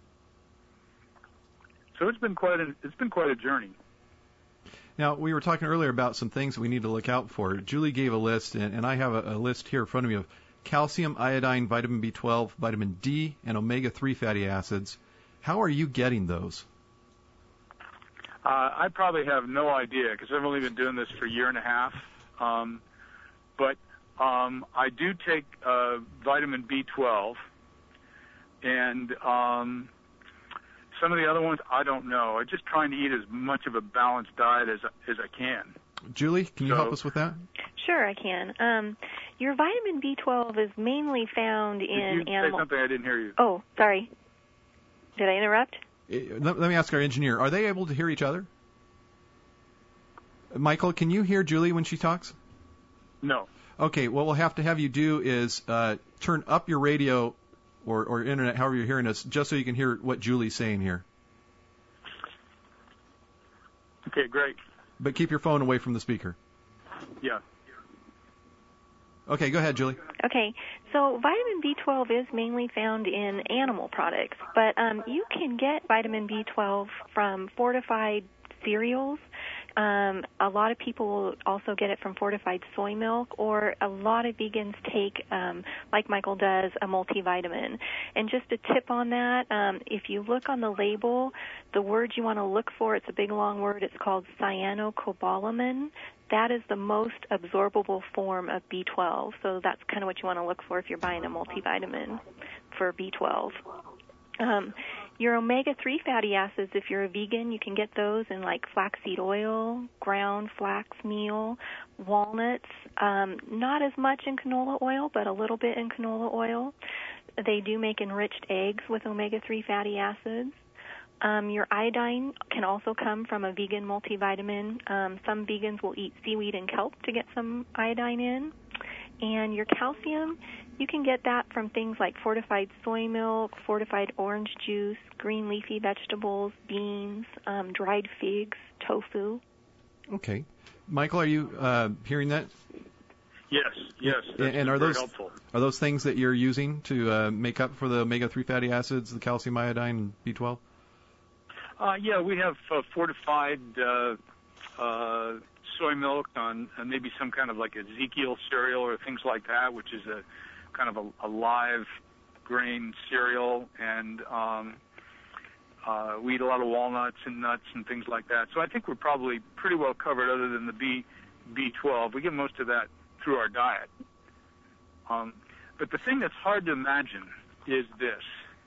[SPEAKER 11] So it's been quite a it's been quite a journey.
[SPEAKER 2] Now, we were talking earlier about some things that we need to look out for. Julie gave a list, and, and I have a, a list here in front of me of calcium, iodine, vitamin B twelve, vitamin D, and omega three fatty acids. How are you getting those?
[SPEAKER 11] Uh, I probably have no idea because I've only been doing this for a year and a half. Um, but um, I do take uh, vitamin B twelve, and um, some of the other ones I don't know. I'm just trying to eat as much of a balanced diet as as I can.
[SPEAKER 2] Julie, can you
[SPEAKER 11] so,
[SPEAKER 2] help us with that?
[SPEAKER 10] Sure, I can. Um, your vitamin B twelve is mainly found in
[SPEAKER 11] Did you
[SPEAKER 10] animal.
[SPEAKER 11] say something I didn't hear you?
[SPEAKER 10] Oh, sorry. Did I interrupt?
[SPEAKER 2] Let, let me ask our engineer. Are they able to hear each other? Michael, can you hear Julie when she talks?
[SPEAKER 11] No.
[SPEAKER 2] Okay, what we'll have to have you do is uh, turn up your radio or, or internet, however you're hearing us, just so you can hear what Julie's saying here.
[SPEAKER 11] Okay, great.
[SPEAKER 2] But keep your phone away from the speaker.
[SPEAKER 11] Yeah.
[SPEAKER 2] Okay, go ahead, Julie.
[SPEAKER 10] Okay, so vitamin B twelve is mainly found in animal products, but um, you can get vitamin B twelve from fortified cereals. Um, a lot of people also get it from fortified soy milk, or a lot of vegans take, um, like Michael does, a multivitamin. And just a tip on that, um, if you look on the label, the word you want to look for, it's a big long word, it's called cyanocobalamin. That is the most absorbable form of B twelve, so that's kind of what you want to look for if you're buying a multivitamin for B twelve. Um, Your omega three fatty acids, if you're a vegan, you can get those in like flaxseed oil, ground flax meal, walnuts, um, not as much in canola oil, but a little bit in canola oil. They do make enriched eggs with omega three fatty acids. Um, your iodine can also come from a vegan multivitamin. Um, some vegans will eat seaweed and kelp to get some iodine in. And your calcium, you can get that from things like fortified soy milk, fortified orange juice, green leafy vegetables, beans, um, dried figs, tofu.
[SPEAKER 2] Okay. Michael, are you uh, hearing that?
[SPEAKER 11] Yes, yes. That's
[SPEAKER 2] and are
[SPEAKER 11] very
[SPEAKER 2] those
[SPEAKER 11] helpful.
[SPEAKER 2] Are those things that you're using to uh, make up for the omega three fatty acids, the calcium, iodine, and B twelve?
[SPEAKER 11] Uh, yeah, we have uh, fortified uh, uh, soy milk on uh, maybe some kind of like Ezekiel cereal or things like that, which is a kind of a, a live grain cereal, and um, uh, we eat a lot of walnuts and nuts and things like that. So I think we're probably pretty well covered other than the B, B twelve. We get most of that through our diet. Um, but the thing that's hard to imagine is this.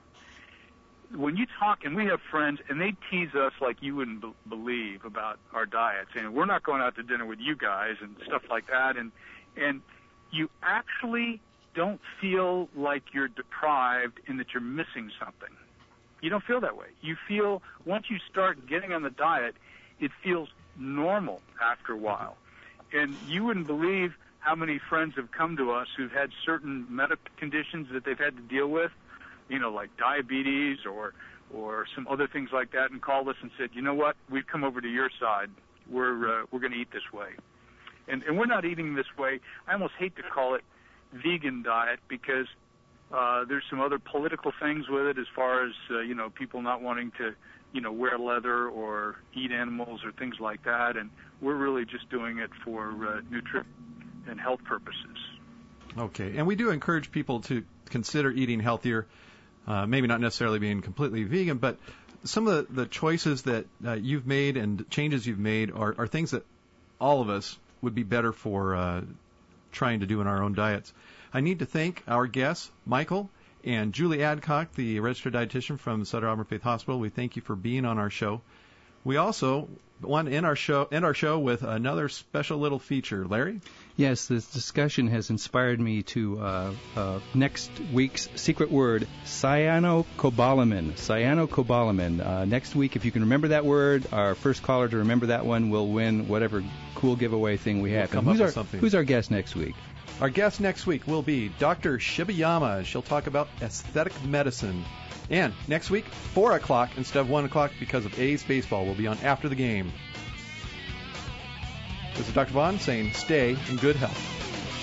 [SPEAKER 11] When you talk, and we have friends, and they tease us like you wouldn't b- believe about our diet, saying we're not going out to dinner with you guys and stuff like that, and and you actually don't feel like you're deprived and that you're missing something. You don't feel that way. You feel, once you start getting on the diet, it feels normal after a while. And you wouldn't believe how many friends have come to us who've had certain medical conditions that they've had to deal with, you know, like diabetes or or some other things like that, and called us and said, you know what, we've come over to your side. We're uh, we're going to eat this way. And, and we're not eating this way. I almost hate to call it vegan diet because uh, there's some other political things with it as far as, uh, you know, people not wanting to, you know, wear leather or eat animals or things like that. And we're really just doing it for uh, nutrition and health purposes.
[SPEAKER 2] Okay. And we do encourage people to consider eating healthier, uh, maybe not necessarily being completely vegan, but some of the, the choices that uh, you've made and changes you've made are, are things that all of us would be better for uh, trying to do in our own diets. I need to thank our guests, Michael and Julie Adcock, the registered dietitian from Sutter Auburn Faith Hospital. We thank you for being on our show. We also want to end our show, end our show with another special little feature. Larry?
[SPEAKER 3] Yes, this discussion has inspired me to uh, uh, next week's secret word, cyanocobalamin. Cyanocobalamin. Uh, next week, if you can remember that word, our first caller to remember that one will win whatever cool giveaway thing we have.
[SPEAKER 2] We'll come
[SPEAKER 3] who's,
[SPEAKER 2] up
[SPEAKER 3] our,
[SPEAKER 2] with something.
[SPEAKER 3] who's our guest next week?
[SPEAKER 2] Our guest next week will be Doctor Shibayama. She'll talk about aesthetic medicine. And next week, four o'clock instead of one o'clock because of A's baseball. We'll be on after the game. This is Doctor Vaughn saying stay in good health.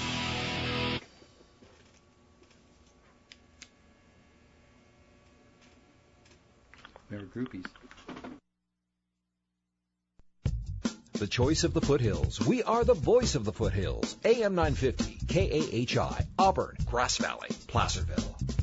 [SPEAKER 3] They were groupies.
[SPEAKER 12] The choice of the foothills. We are the voice of the foothills. A M nine fifty, K A H I, Auburn, Grass Valley, Placerville.